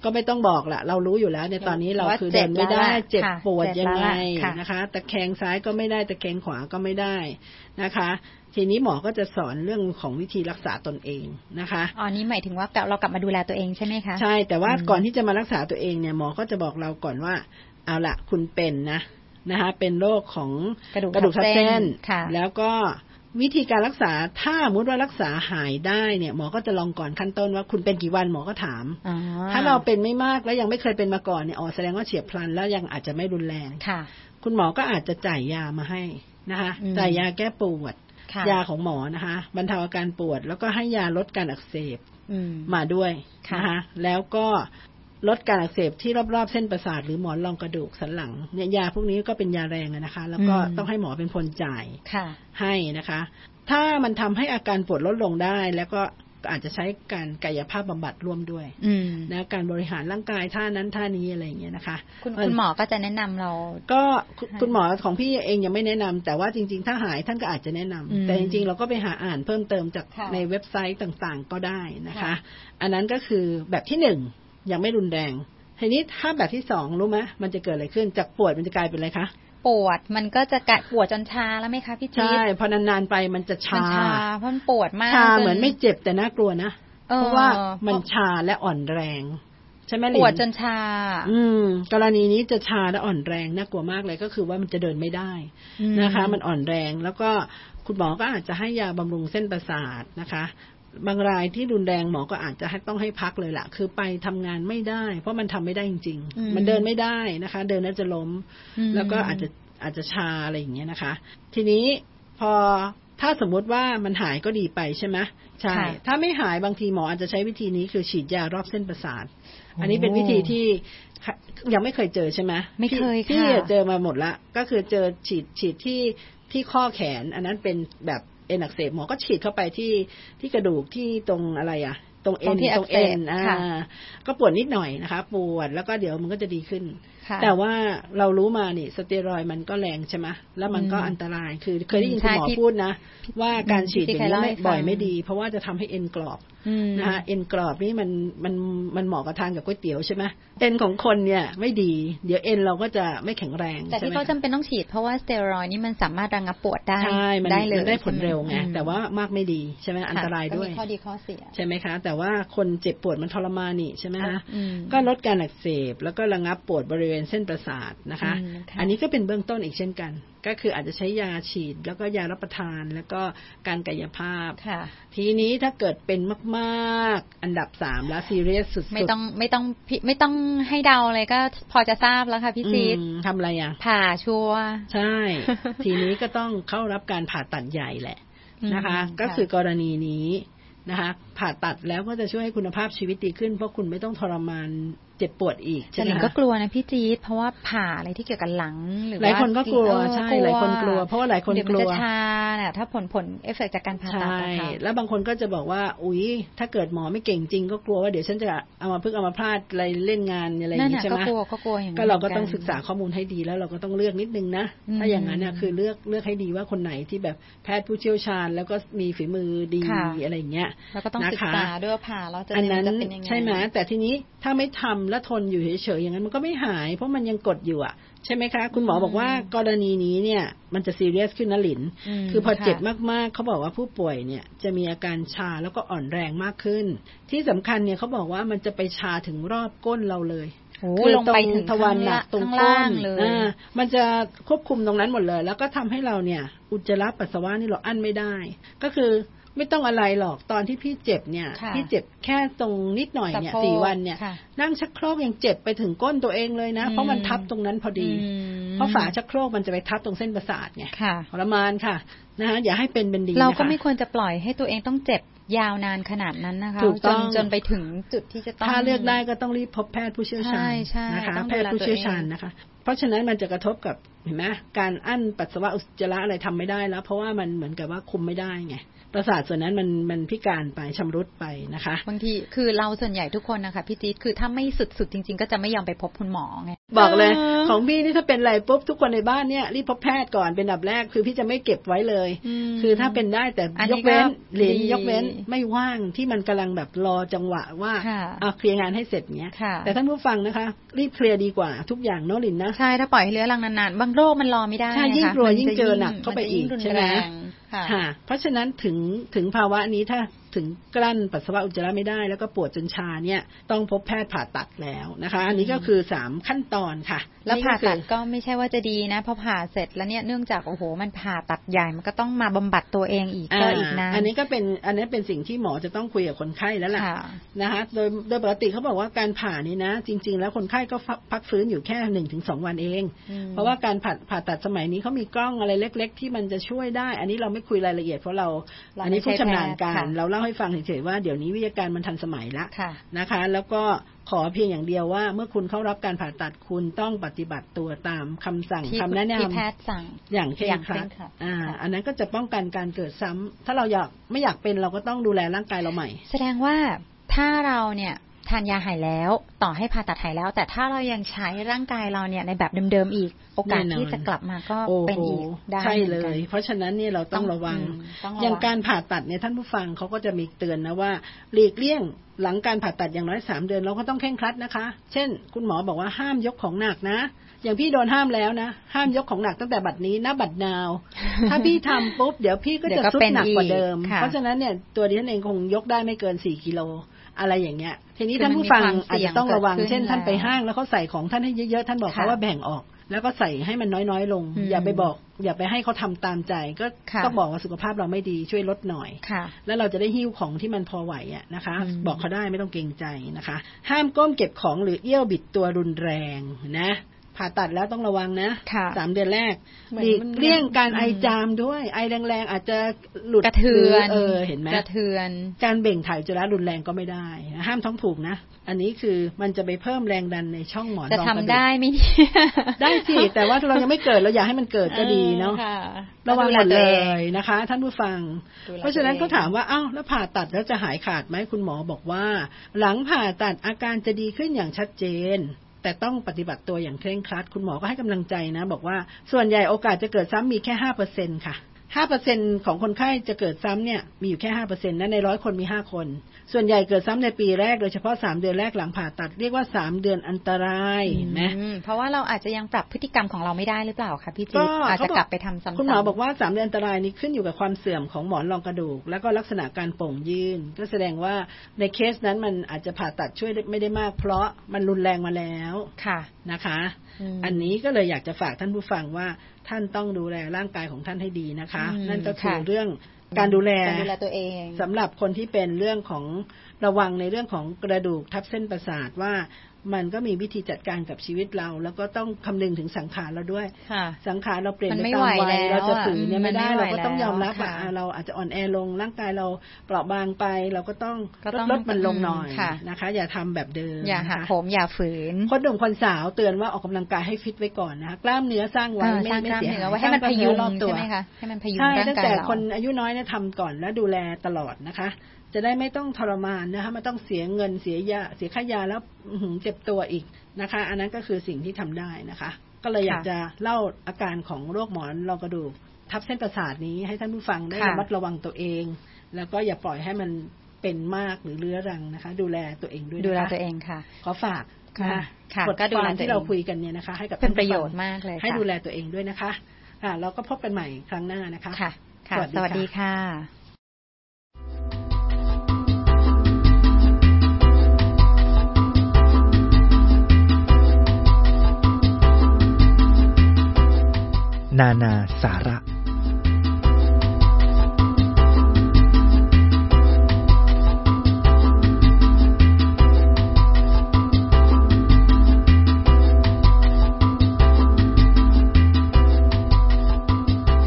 ก็ไม่ต้องบอกละเรารู้อยู่แล้วในตอนนี้เราคือเดินไม่ได้เจ็บปวดยังไงนะคะตะแคงซ้ายก็ไม่ได้ตะแคงขวาก็ไม่ได้นะคะทีนี้หมอก็จะสอนเรื่องของวิธีรักษาตนเองนะคะ
อ๋อนี่หมายถึงว่าเรากลับมาดูแลตัวเองใช่ไหมคะ
ใช่แต่ว่าก่อนที่จะมารักษาตัวเองเนี่ยหมอก็จะบอกเราก่อนว่าเอาละคุณเป็นนะคะเป็นโรคของกระดูกทับเส้นแล้วก็วิธีการรักษาถ้าสมมติว่ารักษาหายได้เนี่ยหมอก็จะลองก่อนขั้นต้นว่าคุณเป็นกี่วันหมอก็ถามถ้าเราเป็นไม่มากแล้วยังไม่เคยเป็นมาก่อนเนี่ยแสดงว่าเฉียบพลันแล้วยังอาจจะไม่รุนแรงคุณหมอก็อาจจะจ่ายยามาให้นะคะจ่ายยาแก้ปวดยาของหมอนะคะบรรเทาอาการปวดแล้วก็ให้ยาลดการอักเสบมาด้วยนะคะแล้วก็ลดการอักเสบที่รอบๆเส้นประสาทหรือหมอนรองกระดูกสันหลังเนี่ยยาพวกนี้ก็เป็นยาแรงนะคะแล้วก็ต้องให้หมอเป็นคนจ่ายให้นะคะถ้ามันทำให้อาการปวดลดลงได้แล้วก็อาจจะใช้การกายภาพบำบัดร่วมด้วยนะการบริหารร่างกายท่านั้นท่านี้อะไรอย่างเงี้ยนะคะ
คุณหมอก็จะแนะนำเรา
ก็คุณหมอของพี่เองยังไม่แนะนำแต่ว่าจริงๆถ้าหายท่านก็อาจจะแนะนำแต่จริงๆเราก็ไปหาอ่านเพิ่มเติมจากในเว็บไซต์ต่างๆก็ได้นะคะอันนั้นก็คือแบบที่1ยังไม่รุนแรงทีนี้ถ้าแบบที่2รู้ไหมมันจะเกิดอะไรขึ้นจากปวดมันจะกลายเป็นอะไรคะ
ปวดมันก็จะปวดจนชาแล้วไหมคะพี่จี๊ด
ใช่พอนานๆไปมันจะชา
เพราะมันปวดมาก
ชาเหมือนไม่เจ็บแต่น่ากลัวนะเพราะว่ามันชาและอ่อนแรงใช่ไหม
ปวดจนช
ากรณีนี้จะชาและอ่อนแรงน่ากลัวมากเลยก็คือว่ามันจะเดินไม่ได้นะคะมันอ่อนแรงแล้วก็คุณหมอก็อาจจะให้ยาบำรุงเส้นประสาทนะคะบางรายที่รุนแรงหมอก็อาจจะต้องให้พักเลยล่ะคือไปทำงานไม่ได้เพราะมันทำไม่ได้จริงๆมันเดินไม่ได้นะคะเดินแล้วจะล้มแล้วก็อาจจะชาอะไรอย่างเงี้ยนะคะทีนี้พอถ้าสมมุติว่ามันหายก็ดีไปใช่ไหมใช่ถ้าไม่หายบางทีหมออาจจะใช้วิธีนี้คือฉีดยารอบเส้นประสาทอันนี้เป็นวิธีที่ยังไม่เคยเจอใช่ไหม
ไม่เคยค่ะ
พี่เจอมาหมดละก็คือเจอฉีดที่ข้อแขนอันนั้นเป็นแบบเอ็นอักเสบหมอก็ฉีดเข้าไปที่กระดูกที่ตรงอะไรตรงเอ็นก็ปวดนิดหน่อยนะคะปวดแล้วก็เดี๋ยวมันก็จะดีขึ้นแต่ว่าเรารู้มานี่สเตียรอยด์มันก็แรงใช่ไหมแล้วมันก็อันตรายคือเคยได้ยินคุณหมอพูดนะว่าการฉีดอย่างนี้บ่อยไม่ดีเพราะว่าจะทำให้เอ็นกรอบนะคะเอ็นกรอบนี่มันเหมาะกับทานกับก๋วยเตี๋ยวใช่ไหมเอ็นของคนเนี่ยไม่ดีเดี๋ยวเอ็นเราก็จะไม่แข็งแรง
แต่ที่เขาจำเป็นต้องฉีดเพราะว่าสเตียรอยด์นี่มันสามารถระงับปวดได้
ใช่มันได้ผลเร็วไงแต่ว่ามากไม่ดีใช่ไหมอันตรายด้วย
มีข้อดีข้อเสีย
ใช่ไหมคะแต่ว่าคนเจ็บปวดมันทรมานนี่ใช่ไหมคะก็ลดการอักเสบแล้วก็ระงับปวดบริเวณเส้นประสาทนะคะอันนี้ก็เป็นเบื้องต้นอีกเช่นกันก็คืออาจจะใช้ยาฉีดแล้วก็ยารับประทานแล้วก็การกายภาพทีนี้ถ้าเกิดเป็นมากๆอันดับ3แล้วซีเรียสสุดๆ
ไม่ต้องให้เดาเลยก็พอจะทราบแล้วค่ะพี่จี๊ด
ทำอะไร
ผ่าชัว
ใช่ทีนี้ก็ต้องเข้ารับการผ่าตัดใหญ่แหละนะคะก็คือกรณีนี้นะคะผ่าตัดแล้วก็จะช่วยให้คุณภาพชีวิตดีขึ้นเพราะคุณไม่ต้องทรมานเจ็บปวดอีก
แต่หลิงก็กลัวนะพี่จี๊ดเพราะว่าผ่าอะไรที่เกี่ยวกับหลังหรือว่า
หลายคนก็กลัวใช่หลายคนกลัวเพราะว่าหลายคนกลัว
เดี๋ยวมันจะชาน่ะถ้าผลเอฟเฟกต์จากการผ่าตัด
นะคะแล้วบางคนก็จะบอกว่าอุ๊ยถ้าเกิดหมอไม่เก่งจริงก็กลัวว่าเดี๋ยวฉันจะเอามาพลาดอะไรเล่นงานอะไรอย่างนี้ใช่ไหม
ก็กลัวอย่างนั้น
ก็เราก็ต้องศึกษาข้อมูลให้ดีแล้วเราก็ต้องเลือกนิดนึงนะถ้าอย่างนั้นเนี่ยคือเลือกให้ดีว่าคนไหนที่แบบแพทย์ผู้เชี่ยวชาญแล้วก็มีฝีมือดีอะไรอย่างเงี้ย
แล้วก็ต้องศึกษาด้วยผ่าแล้วจะ
เป็นยังไงใช่ไหมแต่ทีนี้ถ้าไม่ทำแล้วทนอยู่เฉยๆอย่างนั้นมันก็ไม่หายเพราะมันยังกดอยู่อ่ะใช่ไหมคะคุณหมอบอกว่ากรณีนี้เนี่ยมันจะซีเรียสขึ้นนะหลินคือพอเจ็บมากๆเขาบอกว่าผู้ป่วยเนี่ยจะมีอาการชาแล้วก็อ่อนแรงมากขึ้นที่สำคัญเนี่ยเขาบอกว่ามันจะไปชาถึงรอบก้นเราเลย
คือลงไปถึง
ทวารหนักตรงก้นมันจะควบคุมตรงนั้นหมดเลยแล้วก็ทำให้เราเนี่ยอุจจาระปัสสาวะนี่เราอั้นไม่ได้ก็คือไม่ต้องอะไรหรอกตอนที่พี่เจ็บเนี่ยพี่เจ็บแค่ตรงนิดหน่อยเนี่ย4 วันเนี่ยนั่งชักโครกยังเจ็บไปถึงก้นตัวเองเลยนะเพราะมันทับตรงนั้นพอดีเพราะฝาชักโครกมันจะไปทับตรงเส้นประสาทไงทรมานค่ะนะอย่าให้เป็นดี
เราก็ไม่ควรจะปล่อยให้ตัวเองต้องเจ็บยาวนานขนาดนั้นนะคะจนไปถึงจุดที่จะต้อง
ถ้าเลือกได้ก็ต้องรีบพบแพทย์ผู้เชี่ยวชาญนะคะแพทย์ผู้เชี่ยวชาญนะคะเพราะฉะนั้นมันจะกระทบกับเห็นไหมการอั้นปัสสาวะอุจจาระอะไรทำไม่ได้แล้วเพราะว่ามันเหมือนกับว่าคุมไม่ได้ไงประสาทส่วนนั้นมันพิการไปชำรุดไปนะคะ
บางทีคือเราส่วนใหญ่ทุกคนนะคะพี่จี๊ดคือถ้าไม่สุดๆจริงๆก็จะไม่ยอมไปพบคุณหมอไง
บอกเลยของพี่นี่ถ้าเป็นอะไรปุ๊บทุกคนในบ้านเนี่ยรีบพบแพทย์ก่อนเป็นอันดับแรกคือพี่จะไม่เก็บไว้เลยคือถ้าเป็นได้แต่ยกเว้นหลินยกเว้นไม่ว่างที่มันกำลังแบบรอจังหวะว่าเคลียร์งานให้เสร็จเนี้ยแต่ท่านผู้ฟังนะคะรีบเคลียร์ดีกว่าทุกอย่างเนาะหลินนะ
ใช่ถ้าปล่อยให้เรื้อรังนานๆบางโรคมันรอไม่ได้
ใช่ยิ่งกลัวยิ่งเจอหนักเข้าไปอีกใช่ไหมค่ะเพราะฉะนั้นถึงภาวะนี้ถ้าถึงกลั้นปัสสาวะอุจจาระไม่ได้แล้วก็ปวดจนชาเนี่ยต้องพบแพทย์ผ่าตัดแล้วนะคะอันนี้ก็คือ3ขั้นตอนค่ะ
แล้วผ่าตัดก็ไม่ใช่ว่าจะดีนะพอผ่าเสร็จแล้วเนี่ยเนื่องจากโอ้โหมันผ่าตัดใหญ่มันก็ต้องมาบำบัดตัวเองอีกก็อีกนาน
อันนี้เป็นสิ่งที่หมอจะต้องคุยกับคนไข้แล้วล่ะนะคะโดยปกติเขาบอกว่าการผ่านี่นะจริงๆแล้วคนไข้ก็พักฟื้นอยู่แค่ 1-2 วันเองเพราะว่าการผ่าตัดสมัยนี้เขามีกล้องอะไรเล็กๆที่มันจะช่วยได้อันนี้เราไม่คุยรายละเอียดเพราะอันนี้ผู้ชำนาญการเราเล่าให้ฟังเฉยๆว่าเดี๋ยวนี้วิทยาการมันทันสมัยละนะคะแล้วก็ขอเพียงอย่างเดียวว่าเมื่อคุณเข้ารับการผ่าตัดคุณต้องปฏิบัติตัวตามคำสั่งคำแนะนำ
ที่แพทย์สั่ง
อย่างเคร่งครัดอันนั้นก็จะป้องกันการเกิดซ้ำถ้าเราไม่อยากเป็นเราก็ต้องดูแลร่างกายเราใหม่
แสดงว่าถ้าเราเนี่ยทานยาหายแล้วต่อให้ผ่าตัดหายแล้วแต่ถ้าเรายังใช้ร่างกายเราเนี่ยในแบบเดิมๆอีกโอกาสที่จะกลับมาก็เป็นอีกได้
ใช่เลยเพราะฉะนั้นเนี่ยเราต้องระวังอย่างการผ่าตัดเนี่ยท่านผู้ฟังเขาก็จะมีเตือนนะว่าหลีกเลี่ยงหลังการผ่าตัดอย่างน้อย3 เดือนเราก็ต้องเคร่งครัดนะคะเช่นคุณหมอบอกว่าห้ามยกของหนักนะอย่างพี่โดนห้ามแล้วนะห้ามยกของหนักตั้งแต่บัดนี้ณบัดนาวถ้าพี่ทำปุ๊บเดี๋ยวพี่ก็จะทรุดหนักกว่าเดิมเพราะฉะนั้นเนี่ยตัวดิฉันเองคงยกได้ไม่เกิน4 กิโลอะไรอย่างเงี้ยทีนี้ท่านผู้ฟังอาจจะต้องระวังเช่นท่านไปห้างแล้วเขาใส่ของท่านให้เยอะๆท่านบอกเขาว่าแบ่งออกแล้วก็ใส่ให้มันน้อยๆลงอย่าไปให้เขาทำตามใจก็ต้องบอกว่าสุขภาพเราไม่ดีช่วยลดหน่อยแล้วเราจะได้หิ้วของที่มันพอไหวอ่ะนะคะบอกเขาได้ไม่ต้องเกรงใจนะคะห้ามก้มเก็บของหรือเอี้ยวบิดตัวรุนแรงนะผ่าตัดแล้วต้องระวังนะ3 เดือนแรกหลีกเลี่ยงการไอจามด้วยไอแรงๆอาจจะหลุด
กระเทือน
เห็นไหม
กระเทือน
การเบ่งถ่ายอุจจาระรุนแรงก็ไม่ได้ห้ามท้องผูกนะอันนี้คือมันจะไปเพิ่มแรงดันในช่องหมอนรองกระดูก
จะทำได้ไหม
ได้สิแต่ว่าเรายังไม่เกิดเราอยากให้มันเกิดก็ดีเนาะระวังหมดเลยนะคะท่านผู้ฟังเพราะฉะนั้นก็ถามว่าอ้าวแล้วผ่าตัดแล้วจะหายขาดไหมคุณหมอบอกว่าหลังผ่าตัดอาการจะดีขึ้นอย่างชัดเจนแต่ต้องปฏิบัติตัวอย่างเคร่งครัดคุณหมอก็ให้กำลังใจนะบอกว่าส่วนใหญ่โอกาสจะเกิดซ้ำมีแค่ 5% ค่ะ 5% ของคนไข้จะเกิดซ้ำเนี่ยมีอยู่แค่ 5% นะใน100 คนมี5 คนส่วนใหญ่เกิดซ้ำในปีแรกโดยเฉพาะ3 เดือนแรกหลังผ่าตัดเรียกว่า3 เดือนอันตรายเห็นไหม
เพราะว่าเราอาจจะยังปรับพฤติกรรมของเราไม่ได้หรือเปล่าคะพี่จิ๊บอาจจะกลับไปทำซ้ำๆ
คุณหมอบอกว่า3 เดือนอันตรายนี้ขึ้นอยู่กับความเสื่อมของหมอนรองกระดูกแล้วก็ลักษณะการโป่งยื่นก็แสดงว่าในเคสนั้นมันอาจจะผ่าตัดช่วยไม่ได้มากเพราะมันรุนแรงมาแล้ว
ค่ะ
นะคะอันนี้ก็เลยอยากจะฝากท่านผู้ฟังว่าท่านต้องดูแลร่างกายของท่านให้ดีนะคะนั่นก็คือเรื่องการดูแล
ตัวเอง
สำหรับคนที่เป็นเรื่องของระวังในเรื่องของกระดูกทับเส้นประสาทว่ามันก็มีวิธีจัดการกับชีวิตเราแล้วก็ต้องคำนึงถึงสังขารเราด้วยสังขารเราเปลี่ยนไปตามวัยเราจะฝืนเนี่ยไม่ได้เราก็ต้องยอมรับว่าเราอาจจะอ่อนแอลงร่างกายเราเปราะบางไปเราก็ต้องลดมันลงหน่อยนะคะอย่าทำแบบเดิม
อย่าหักโหมอย่าฝืน
คนหนุ่มคนสาวเตือนว่าออกกำลังกายให้ฟิตไว้ก่อนนะคะกล้ามเนื้อสร้างไว้ไม่เสีย
หายให้มันพยุงใช่ไหมคะให้มันพยุงร่างกายเรา
ตั้งแต่คนอายุน้อยเนี่ยทำก่อนแล้วดูแลตลอดนะคะจะได้ไม่ต้องทรมานนะคะไม่ต้องเสียเงินเสียยาเสียค่ายาแล้วเจ็บตัวอีกนะคะอันนั้นก็คือสิ่งที่ทำได้นะคะก็เลยอยากจะเล่าอาการของโรคหมอนรองกระดูกทับเส้นประสาทนี้ให้ท่านผู้ฟังได้ระมัดระวังตัวเองแล้วก็อย่าปล่อยให้มันเป็นมากหรือเรื้อรังนะคะดูแลตัวเองด้วยนะคะ
ดูแลตัวเองค่ะ
ขอฝากบทความที่เราคุยกันเนี่ยนะคะให้กับ
เป็นประโยชน์มากเลย
ให้ดูแลตัวเองด้วยนะคะเราก็พบกันใหม่ครั้งหน้านะคะ
ค่ะสวัสดีค่ะ
นานาสาระ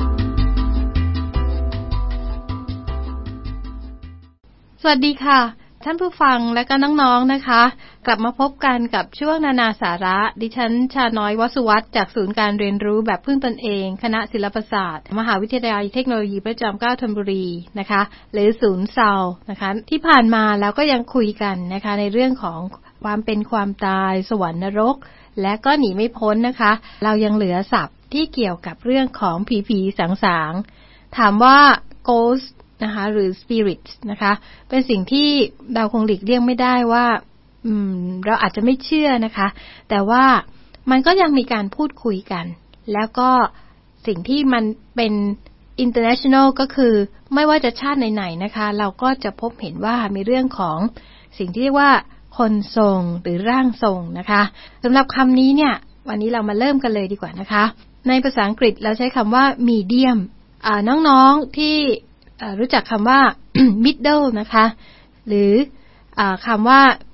สวัสดีค่ะท่านผู้ฟังและก็น้องๆนะคะกลับมาพบกันกับช่วงนานาสาระดิฉันชาน้อยวสุวัฒน์จากศูนย์การเรียนรู้แบบพึ่งตนเองคณะศิลปศาสตร์มหาวิทยาลัยเทคโนโลยีพระจอมเกล้าธนบุรีนะคะหรือศูนย์เซานะคะที่ผ่านมาแล้วก็ยังคุยกันนะคะในเรื่องของความเป็นความตายสวรรค์นรกและก็หนีไม่พ้นนะคะเรายังเหลือศัพท์ที่เกี่ยวกับเรื่องของผีๆสางๆถามว่า ghostนะคะหรือ spirits นะคะเป็นสิ่งที่เราคงหลีกเลี่ยงไม่ได้ว่าเราอาจจะไม่เชื่อนะคะแต่ว่ามันก็ยังมีการพูดคุยกันแล้วก็สิ่งที่มันเป็น international ก็คือไม่ว่าจะชาติไหนๆนะคะเราก็จะพบเห็นว่ามีเรื่องของสิ่งที่เรียกว่าคนทรงหรือร่างทรงนะคะสำหรับคำนี้เนี่ยวันนี้เรามาเริ่มกันเลยดีกว่านะคะในภาษาอังกฤษเราใช้คำว่า medium น้องๆที่รู้จักคำว่า middle นะคะหรือคำว่า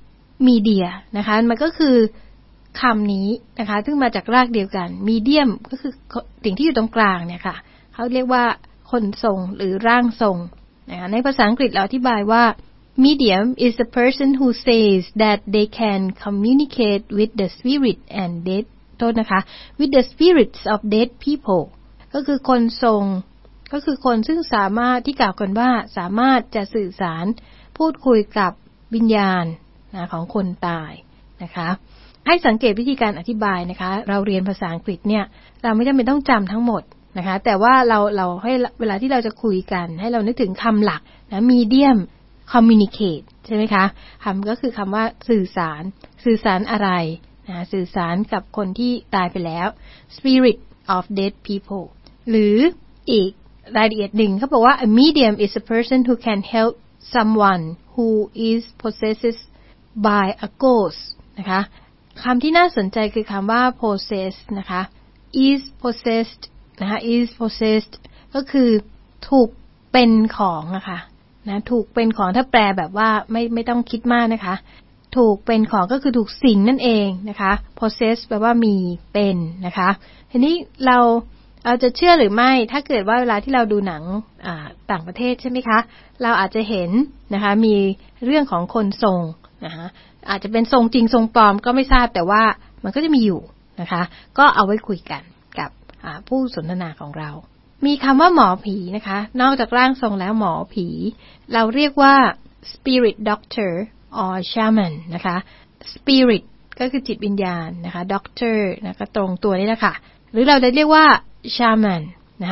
media นะคะมันก็คือคำนี้นะคะซึ่งมาจากรากเดียวกัน medium ก็คือสิ่งที่อยู่ตรงกลางเนี่ยค่ะเขาเรียกว่าคนทรงหรือร่างทรงนะคะในภาษาอังกฤษเราอธิบายว่า medium is a person who says that they can communicate with the spirit and dead โทษนะคะ with the spirits of dead people ก็คือคนทรงก็คือคนซึ่งสามารถที่กล่าวกันว่าสามารถจะสื่อสารพูดคุยกับวิญญาณของคนตายนะคะให้สังเกตวิธีการอธิบายนะคะเราเรียนภาษาอังกฤษเนี่ยเราไม่จำเป็นต้องจำทั้งหมดนะคะแต่ว่าเราให้เวลาที่เราจะคุยกันให้เรานึกถึงคำหลักนะ medium communicate ใช่ไหมคะคำก็คือคำว่าสื่อสารอะไรนะสื่อสารกับคนที่ตายไปแล้ว spirit of dead people หรืออีกรายละเอียดหนึ่งเขาบอกว่า a medium is a person who can help someone who is possessed by a ghost นะคะคำที่น่าสนใจคือคำว่า possess นะคะ is possessed นะคะ is possessed ก็คือถูกเป็นของนะคะนะถูกเป็นของถ้าแปลแบบว่าไม่ต้องคิดมากนะคะถูกเป็นของก็คือถูกสิ่งนั่นเองนะคะ possess แปลว่ามีเป็นนะคะทีนี้เราจะเชื่อหรือไม่ถ้าเกิดว่าเวลาที่เราดูหนังต่างประเทศใช่ไหมคะเราอาจจะเห็นนะคะมีเรื่องของคนทรงนะคะอาจจะเป็นทรงจริงทรงปลอมก็ไม่ทราบแต่ว่ามันก็จะมีอยู่นะคะก็เอาไว้คุยกันกับผู้สนทนาของเรามีคำว่าหมอผีนะคะนอกจากร่างทรงแล้วหมอผีเราเรียกว่า spirit doctor or shaman นะคะ spirit ก็คือจิตวิญญาณนะคะ doctor นะคะตรงตัวนี้นะคะหรือเราจะเรียกว่าshaman นะคะ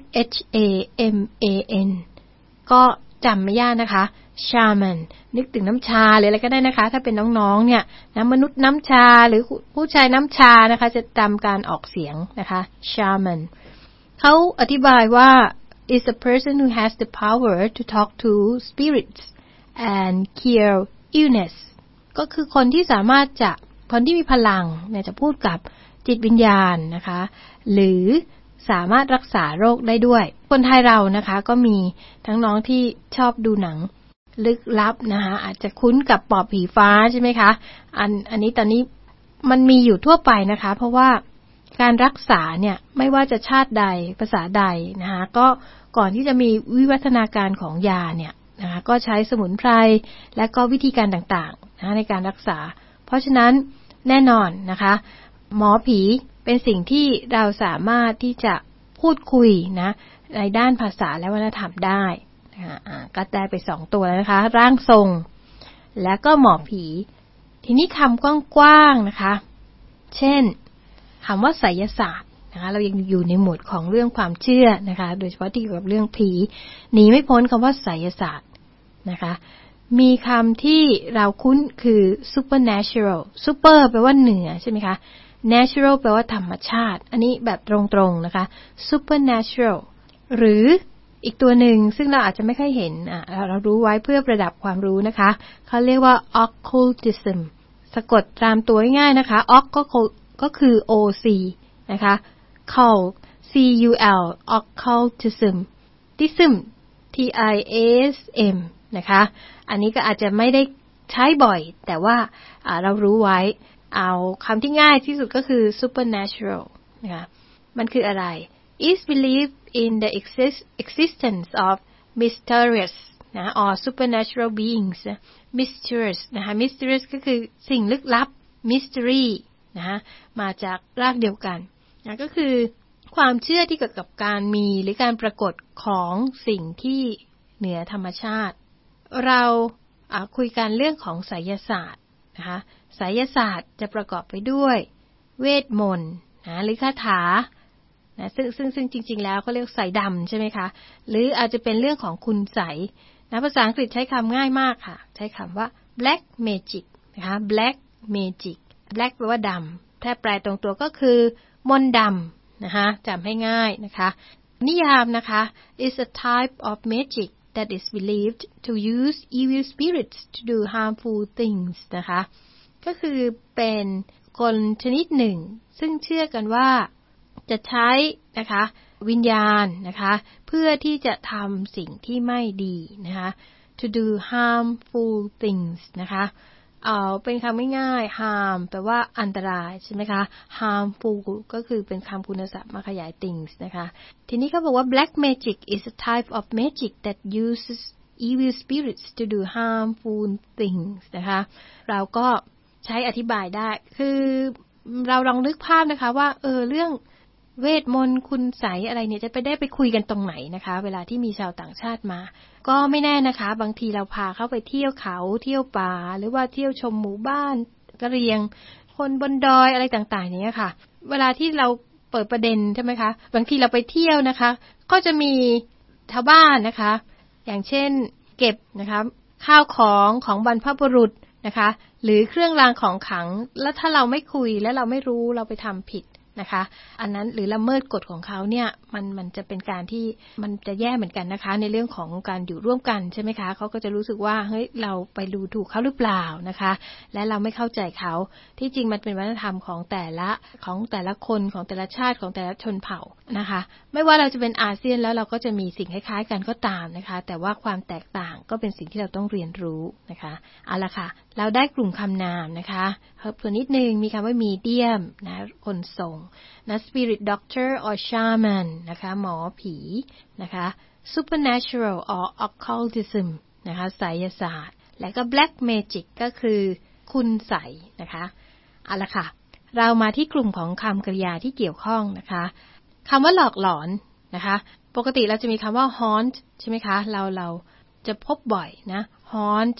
shaman ก็จำไม่ยากนะคะ shaman นึกถึงน้ำชาหรืออะไรก็ได้นะคะถ้าเป็นน้องๆเนี่ยนะมนุษย์น้ำชาหรือผู้ชายน้ำชานะคะจะจำการออกเสียงนะคะ shaman เขาอธิบายว่า is a person who has the power to talk to spirits and cure illness ก็คือคนที่สามารถจะคนที่มีพลังเนี่ยจะพูดกับจิตวิญญาณนะคะหรือสามารถรักษาโรคได้ด้วยคนไทยเรานะคะก็มีทั้งน้องที่ชอบดูหนังลึกลับนะคะอาจจะคุ้นกับปอบผีฟ้าใช่ไหมคะอันนี้ตอนนี้มันมีอยู่ทั่วไปนะคะเพราะว่าการรักษาเนี่ยไม่ว่าจะชาติใดภาษาใดนะคะก็ก่อนที่จะมีวิวัฒนาการของยาเนี่ยนะคะก็ใช้สมุนไพรและก็วิธีการต่างๆนะในการรักษาเพราะฉะนั้นแน่นอนนะคะหมอผีเป็นสิ่งที่เราสามารถที่จะพูดคุยนะในด้านภาษาและวัฒนธรรมได้ก็ได้ไป2ตัวแล้วนะคะร่างทรงและก็หมอผีทีนี้คำกว้างๆนะคะเช่นคำว่าไสยศาสตร์นะคะเรายังอยู่ในหมวดของเรื่องความเชื่อนะคะโดยเฉพาะที่เกี่ยวกับเรื่องผีหนีไม่พ้นคำว่าไสยศาสตร์นะคะมีคำที่เราคุ้นคือ supernatural super แปลว่าเหนือใช่ไหมคะ natural แปลว่าธรรมชาติอันนี้แบบตรงๆนะคะ supernatural หรืออีกตัวหนึ่งซึ่งเราอาจจะไม่ค่อยเห็นเรารู้ไว้เพื่อประดับความรู้นะคะเขาเรียกว่า occultism สะกดตามตัวง่ายๆนะคะ oc ก็คือ oc นะคะ cult cul occultism tism tism นะคะอันนี้ก็อาจจะไม่ได้ใช้บ่อยแต่ว่าเรารู้ไว้เอาคำที่ง่ายที่สุดก็คือ supernatural นะคะมันคืออะไร is believed in the existence of mysterious นะ or supernatural beings mysterious นะคะ mysterious ก็คือสิ่งลึกลับ mystery นะคะมาจากรากเดียวกันนะก็คือความเชื่อที่เกี่ยวกับการมีหรือการปรากฏของสิ่งที่เหนือธรรมชาติเราคุยกันเรื่องของไสยศาสตร์นะคะไสยศาสตร์จะประกอบไปด้วยเวทมนต์นะหรือคาถานะซึ่งจริงๆแล้วเขาเรียกไสยดำใช่ไหมคะหรืออาจจะเป็นเรื่องของคุณไสยนะภาษาอังกฤษใช้คำง่ายมากค่ะใช้คำว่า black magic นะคะ black magic black แปลว่าดำถ้าแปลตรงตัวก็คือมนต์ดำนะคะจำให้ง่ายนะคะนิยามนะคะ is a type of magic that is believed to use evil spirits to do harmful things นะคะก็คือเป็นกลชนิดหนึ่งซึ่งเชื่อกันว่าจะใช้นะคะวิญญาณนะคะเพื่อที่จะทำสิ่งที่ไม่ดีนะคะ to do harmful things นะคะเป็นคำง่ายๆ harm แปลว่าอันตรายใช่ไหมคะ harmful ก็คือเป็นคำคุณศัพท์มาขยาย things นะคะทีนี้เขาบอกว่า black magic is a type of magic that uses evil spirits to do harmful things นะคะเราก็ใช้อธิบายได้คือเราลองนึกภาพนะคะว่าเรื่องเวทมนต์คุณไสยอะไรเนี่ยจะไปคุยกันตรงไหนนะคะเวลาที่มีชาวต่างชาติมาก็ไม่แน่นะคะบางทีเราพาเข้าไปเที่ยวเขาเที่ยวป่าหรือว่าเที่ยวชมหมู่บ้านกะเหรี่ยงคนบนดอยอะไรต่างๆนี้ค่ะเวลาที่เราเปิดประเด็นใช่ไหมคะบางทีเราไปเที่ยวนะคะก็จะมีชาวบ้านนะคะอย่างเช่นเก็บนะคะข้าวของบรรพบุรุษนะคะหรือเครื่องรางของขลังแล้วถ้าเราไม่คุยและเราไม่รู้เราไปทำผิดนะคะอันนั้นหรือละเมิดกฎของเขาเนี่ยมันจะเป็นการที่มันจะแย่เหมือนกันนะคะในเรื่องของการอยู่ร่วมกันใช่ไหมคะเขาก็จะรู้สึกว่าเฮ้ยเราไปดูถูกเขาหรือเปล่านะคะและเราไม่เข้าใจเขาที่จริงมันเป็นวัฒนธรรมของแต่ละคนของแต่ละชาติของแต่ละชนเผ่านะคะไม่ว่าเราจะเป็นอาเซียนแล้วเราก็จะมีสิ่งคล้ายๆกันก็ตามนะคะแต่ว่าความแตกต่างก็เป็นสิ่งที่เราต้องเรียนรู้นะคะเอาละค่ะเราได้กลุ่มคำนามนะคะส่วนนิดนึงมีคำว่า medium นะคนทรงนะ spirit doctor or shaman นะคะหมอผีนะคะ supernatural or occultism นะคะไสยศาสตร์และก็ black magic ก็คือคุณไสยนะคะเอาละค่ะเรามาที่กลุ่มของคำกริยาที่เกี่ยวข้องนะคะคำว่าหลอกหลอนนะคะปกติเราจะมีคำว่า haunt ใช่ไหมคะเราจะพบบ่อยนะ haunt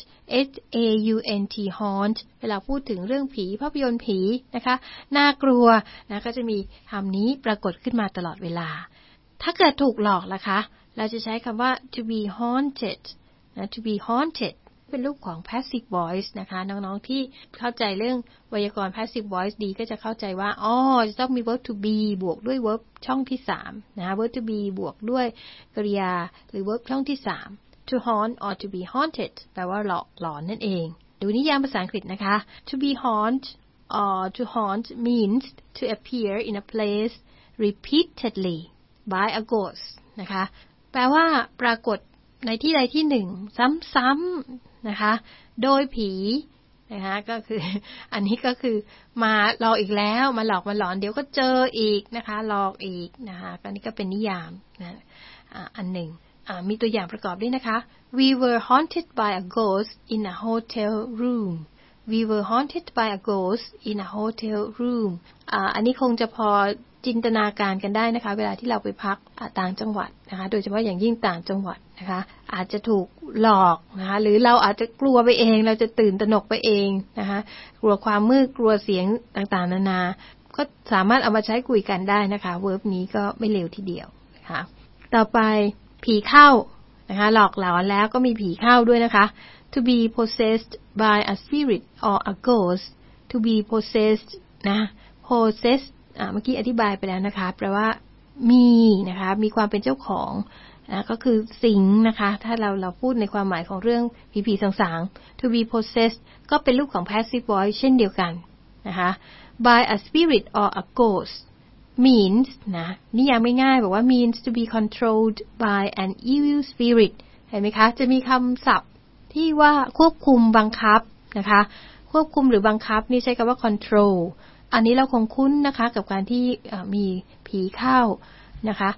h-a-u-n-t haunt เวลาพูดถึงเรื่องผีภาพยนตร์ผีนะคะน่ากลัวนะก็จะมีคำนี้ปรากฏขึ้นมาตลอดเวลาถ้าเกิดถูกหลอกล่ะคะเราจะใช้คำว่า to be haunted นะ to be haunted เป็นรูปของ passive voice นะคะน้องๆที่เข้าใจเรื่องไวยากรณ์ passive voice ดีก็จะเข้าใจว่าจะต้องมี verb to be บวกด้วย verb ช่องที่3นะคะ verb to be บวกด้วยกริยาหรือ verb ช่องที่3 to haunt or to be haunted แปลว่าหลอกหลอนนั่นเองดูนิยามภาษาอังกฤษนะคะ to be haunt or to haunt means to appear in a place repeatedly by a ghost นะคะแปลว่าปรากฏในที่ใดที่หนึ่งซ้ำๆนะคะโดยผีนะคะก็คืออันนี้ก็คือมาหลอกอีกแล้วมาหลอกมาหลอนเดี๋ยวก็เจออีกนะคะหลอกอีกนะคะอันนี้ก็เป็นนิยามนะอันหนึ่งมีตัวอย่างประกอบด้วยนะคะ We were haunted by a ghost in a hotel room We were haunted by a ghost in a hotel room อันนี้คงจะพอจินตนาการกันได้นะคะเวลาที่เราไปพักต่างจังหวัดนะคะโดยเฉพาะอย่างยิ่งต่างจังหวัดนะคะอาจจะถูกหลอกนะคะหรือเราอาจจะกลัวไปเองเราจะตื่นตระหนกไปเองนะคะกลัวความมืดกลัวเสียงต่างๆนานาก็สามารถเอามาใช้คุยกันได้นะคะเวิร์บนี้ก็ไม่เลวทีเดียวนะคะต่อไปผีเข้านะคะหลอกหลอนแล้วก็มีผีเข้าด้วยนะคะ to be possessed by a spirit or a ghost to be possessed นะ possessed เมื่อกี้อธิบายไปแล้วนะคะแปลว่ามีนะคะมีความเป็นเจ้าของนะก็คือสิงนะคะถ้าเราพูดในความหมายของเรื่องผีๆสางๆ to be possessed ก็เป็นรูปของ passive voice เช่นเดียวกันนะคะ by a spirit or a ghost means นะนิยามง่ายๆบอกว่า means to be controlled by an evil spirit เห็นไหมคะจะมีคำศัพท์ที่ว่าควบคุมบังคับนะคะควบคุมหรือบังคับนี่ใช้คำว่า control อันนี้เราคงคุ้นนะคะกับการที่มีผีเข้านะคะ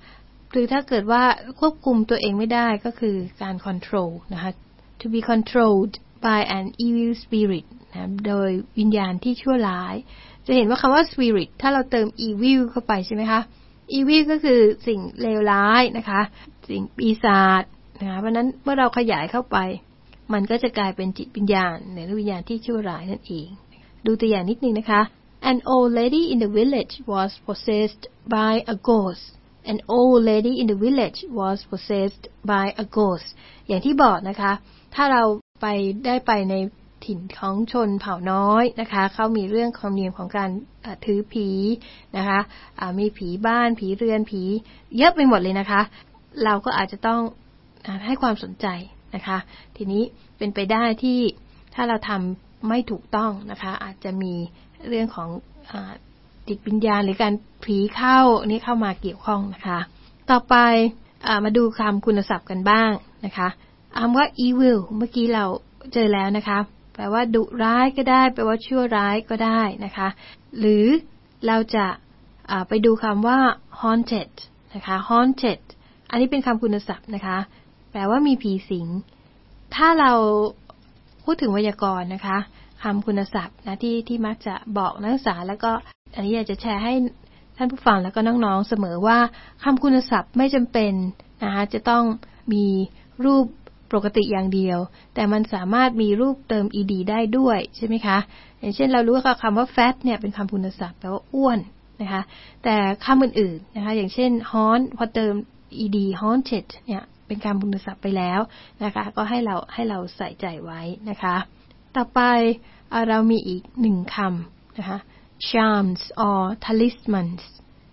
หรือถ้าเกิดว่าควบคุมตัวเองไม่ได้ก็คือการ control นะคะ to be controlled by an evil spirit นะโดยวิญญาณที่ชั่วร้ายจะเห็นว่าคำว่า spirit ถ้าเราเติม evil เข้าไปใช่ไหมคะ evil ก็คือสิ่งเลวร้ายนะคะสิ่งปีศาจนะคะเพราะนั้นเมื่อเราขยายเข้าไปมันก็จะกลายเป็นจิตวิญญาณหรือวิญญาณที่ชั่วร้ายนั่นเองดูตัวอย่างนิดนึงนะคะ An old lady in the village was possessed by a ghost. An old lady in the village was possessed by a ghost. อย่างที่บอกนะคะถ้าเราได้ไปในถิ่นของชนเผ่าน้อยนะคะเขามีเรื่องความเนียมของการถือผีนะคะมีผีบ้านผีเรือนผีเยอะไปหมดเลยนะคะเราก็อาจจะต้องให้ความสนใจนะคะทีนี้เป็นไปได้ที่ถ้าเราทำไม่ถูกต้องนะคะอาจจะมีเรื่องของจิตวิญญาณหรือการผีเข้านี่เข้ามาเกี่ยวข้องนะคะต่อไปมาดูคำคุณศัพท์กันบ้างนะคะคำว่า evil เมื่อกี้เราเจอแล้วนะคะแปลว่าดุร้ายก็ได้แปลว่าชั่วร้ายก็ได้นะคะหรือเราจะไปดูคำว่า haunted นะคะ haunted อันนี้เป็นคำคุณศัพท์นะคะแปลว่ามีผีสิงถ้าเราพูดถึงไวยากรณ์นะคะคำคุณศัพท์นะที่มักจะบอกนักศึกษาแล้วก็อันนี้อยากจะแชร์ให้ท่านผู้ฟังแล้วก็น้องๆเสมอว่าคำคุณศัพท์ไม่จำเป็นนะคะจะต้องมีรูปปกติอย่างเดียวแต่มันสามารถมีรูปเติม ed ได้ด้วยใช่ไหมคะอย่างเช่นเรารู้ว่าคำว่า fat เนี่ยเป็นคำคุณศัพท์แปลว่าอ้วนนะคะแต่คำอื่นๆนะคะอย่างเช่น haunt พอเติม ed haunted เนี่ยเป็นคำคุณศัพท์ไปแล้วนะคะก็ให้เราใส่ใจไว้นะคะต่อไปเรามีอีกหนึ่งคำนะคะ charms or talismans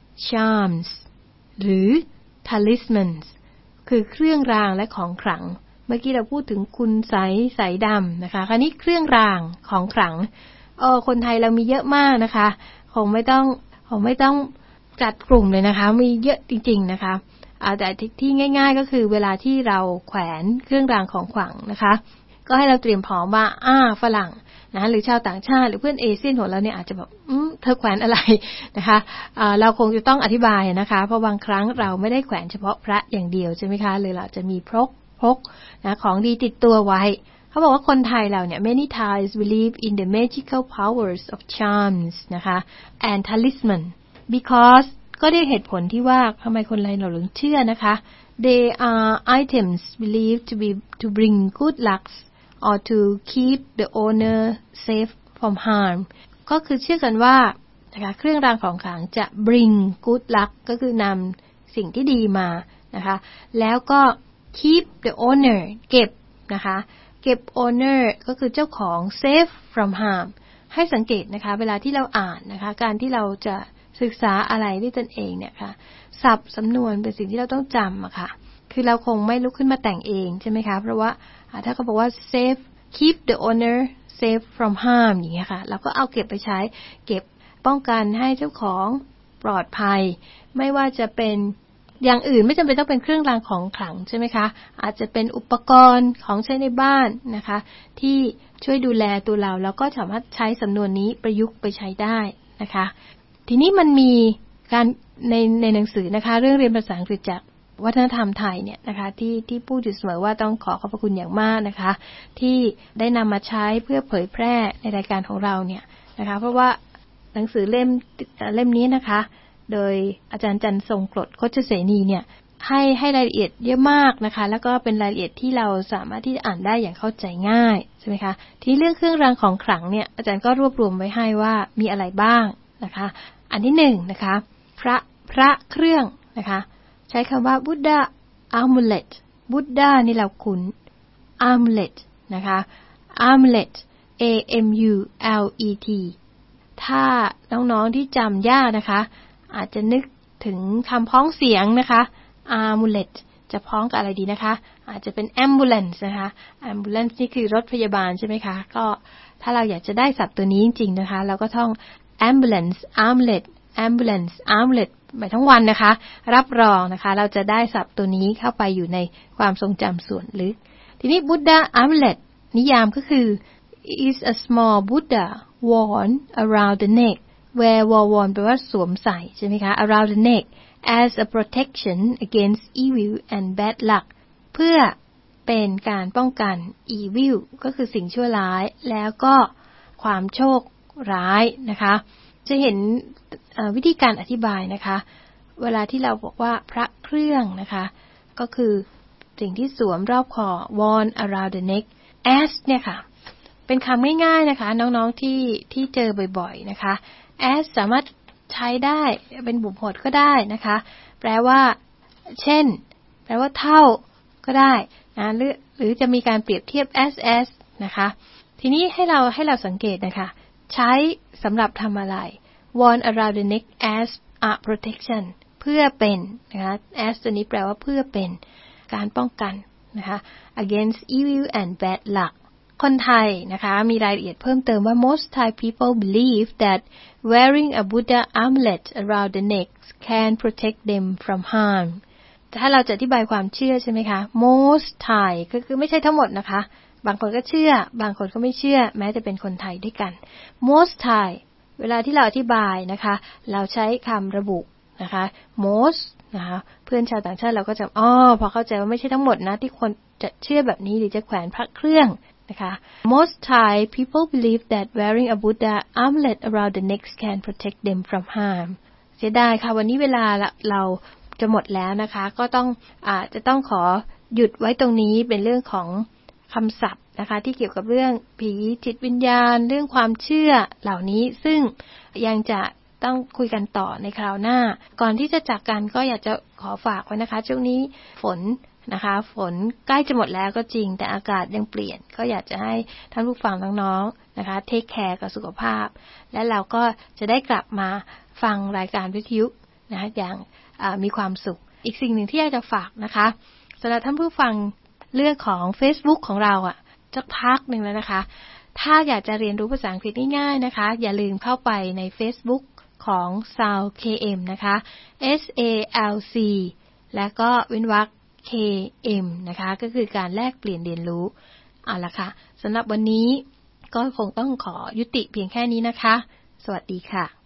charms หรือ talismans คือเครื่องรางและของขลังเมื่อกี้เราพูดถึงคุณไสยดำนะคะคราวนี้เครื่องรางของขลังคนไทยเรามีเยอะมากนะคะคงไม่ต้องจัดกลุ่มเลยนะคะมีเยอะจริงๆนะคะแต่ที่ง่ายๆก็คือเวลาที่เราแขวนเครื่องรางของขลังนะคะก็ให้เราเตรียมพร้อมว่าฝรั่งนะหรือชาวต่างชาติหรือเพื่อนเอเชียนของเราเนี่ยอาจจะแบบเธอแขวนอะไรนะคะเราคงจะต้องอธิบายนะคะเพราะบางครั้งเราไม่ได้แขวนเฉพาะพระอย่างเดียวใช่ไหมคะเลยเราจะมีพกนะของดีติดตัวไว้เขาบอกว่าคนไทยเราเนี่ย many Thais believe in the magical powers of charms นะคะ and talisman because ก็ได้เหตุผลที่ว่าทำไมคนไทยเราถึงเชื่อนะคะ they are items believed to bring good luck or to keep the owner safe from harm ก็คือเชื่อกันว่านะคะเครื่องรางของขลังจะ bring good luck ก็คือนำสิ่งที่ดีมานะคะแล้วก็keep the owner เก็บนะคะเก็บ owner ก็คือเจ้าของ safe from harm ให้สังเกตนะคะเวลาที่เราอ่านนะคะการที่เราจะศึกษาอะไรด้วยตนเองเนี่ยค่ะศัพท์สำนวนเป็นสิ่งที่เราต้องจำอะค่ะคือเราคงไม่ลุกขึ้นมาแต่งเองใช่ไหมคะเพราะว่าถ้าเขาบอกว่า safe keep the owner safe from harm อย่างเงี้ยค่ะเราก็เอาเก็บไปใช้เก็บป้องกันให้เจ้าของปลอดภัยไม่ว่าจะเป็นอย่างอื่นไม่จำเป็นต้องเป็นเครื่องรางของขลังใช่ไหมคะอาจจะเป็นอุปกรณ์ของใช้ในบ้านนะคะที่ช่วยดูแลตัวเราแล้วก็สามารถใช้สำนวนนี้ประยุกต์ไปใช้ได้นะคะทีนี้มันมีการในหนังสือนะคะเรื่องเรียนภาษาอังกฤษจากวัฒนธรรมไทยเนี่ยนะคะที่พูดอยู่เสมอว่าต้องขอบพระคุณอย่างมากนะคะที่ได้นำมาใช้เพื่อเผยแพร่ในรายการของเราเนี่ยนะคะเพราะว่าหนังสือเล่มนี้นะคะโดยอาจารย์จันทร์ทรงกรดโคชเสนีเนี่ยให้รายละเอียดเยอะมากนะคะแล้วก็เป็นรายละเอียดที่เราสามารถที่จะอ่านได้อย่างเข้าใจง่ายใช่ไหมคะที่เรื่องเครื่องรางของขลังเนี่ยอาจารย์ก็รวบรวมไว้ให้ว่ามีอะไรบ้างนะคะอันที่หนึ่งนะคะพระเครื่องนะคะใช้คำว่า Buddha amulet Buddha นี่เราคุ้น amulet นะคะ amulet amulet ถ้าน้องๆที่จำยากนะคะอาจจะนึกถึงคำพ้องเสียงนะคะ amulet จะพ้องกับอะไรดีนะคะอาจจะเป็น ambulance นะคะ ambulance นี่คือรถพยาบาลใช่ไหมคะก็ถ้าเราอยากจะได้ศัพท์ตัวนี้จริงๆนะคะเราก็ท่อง ambulance amulet ambulance amulet ไปทั้งวันนะคะรับรองนะคะเราจะได้ศัพท์ตัวนี้เข้าไปอยู่ในความทรงจำส่วนลึกทีนี้ Buddha amulet นิยามก็คือ is a small Buddha worn around the neck wear won แปลว่าสวมใส่ใช่ไหมคะ around the neck as a protection against evil and bad luck เพื่อเป็นการป้องกัน evil ก็คือสิ่งชั่วร้ายแล้วก็ความโชคร้ายนะคะจะเห็นวิธีการอธิบายนะคะเวลาที่เราบอกว่าพระเครื่องนะคะก็คือสิ่งที่สวมรอบคอ worn around the neck as เนี่ยค่ะเป็นคำง่ายๆนะคะน้องๆที่เจอบ่อยๆนะคะ as สามารถใช้ได้เป็นบุพพจน์ก็ได้นะคะแปลว่าเช่นแปลว่าเท่าก็ได้นะหรือจะมีการเปรียบเทียบ as นะคะทีนี้ให้เราสังเกตนะคะใช้สำหรับทำอะไร worn around the neck as a protection เพื่อเป็นนะคะ as ตัวนี้แปลว่าเพื่อเป็นการป้องกันนะคะ against evil and bad luck คนไทยนะคะมีรายละเอียดเพิ่มเติมว่า most Thai people believe that wearing a Buddha amulet around the neck can protect them from harm แต่ถ้าเราจะอธิบายความเชื่อใช่ไหมคะ most Thai ก็คือไม่ใช่ทั้งหมดนะคะบางคนก็เชื่อบางคนก็ไม่เชื่อแม้จะเป็นคนไทยด้วยกัน most Thai เวลาที่เราอธิบายนะคะเราใช้คำระบุนะคะ most นะคะเพื่อนชาวต่างชาติเราก็จะพอเข้าใจว่าไม่ใช่ทั้งหมดนะที่คนจะเชื่อแบบนี้หรือจะแขวนพระเครื่องนะคะ Most Thai people believe that wearing a Buddha amulet around the neck can protect them from harm เสียดายค่ะวันนี้เวลาเราจะหมดแล้วนะคะก็จะต้องขอหยุดไว้ตรงนี้เป็นเรื่องของคำศัพท์นะคะที่เกี่ยวกับเรื่องผีจิตวิญญาณเรื่องความเชื่อเหล่านี้ซึ่งยังจะต้องคุยกันต่อในคราวหน้าก่อนที่จะจากกันก็อยากจะขอฝากไว้นะคะช่วงนี้ฝนใกล้จะหมดแล้วก็จริงแต่อากาศยังเปลี่ยนก็อยากจะให้ท่านผู้ฟังน้องๆนะคะเทคแคร์กับสุขภาพและเราก็จะได้กลับมาฟังรายการวิทยุนะคะอย่างมีความสุขอีกสิ่งหนึ่งที่อยากจะฝากนะคะสำหรับท่านผู้ฟังเรื่องของ Facebook ของเราสักพักนึงแล้วนะคะถ้าอยากจะเรียนรู้ภาษาอังกฤษง่ายๆนะคะอย่าลืมเข้าไปใน Facebook ของ Sound KM นะคะ SALC แล้วก็เว้นวรรค KM นะคะก็คือการแลกเปลี่ยนเรียนรู้เอาล่ะค่ะสำหรับวันนี้ก็คงต้องขอยุติเพียงแค่นี้นะคะสวัสดีค่ะ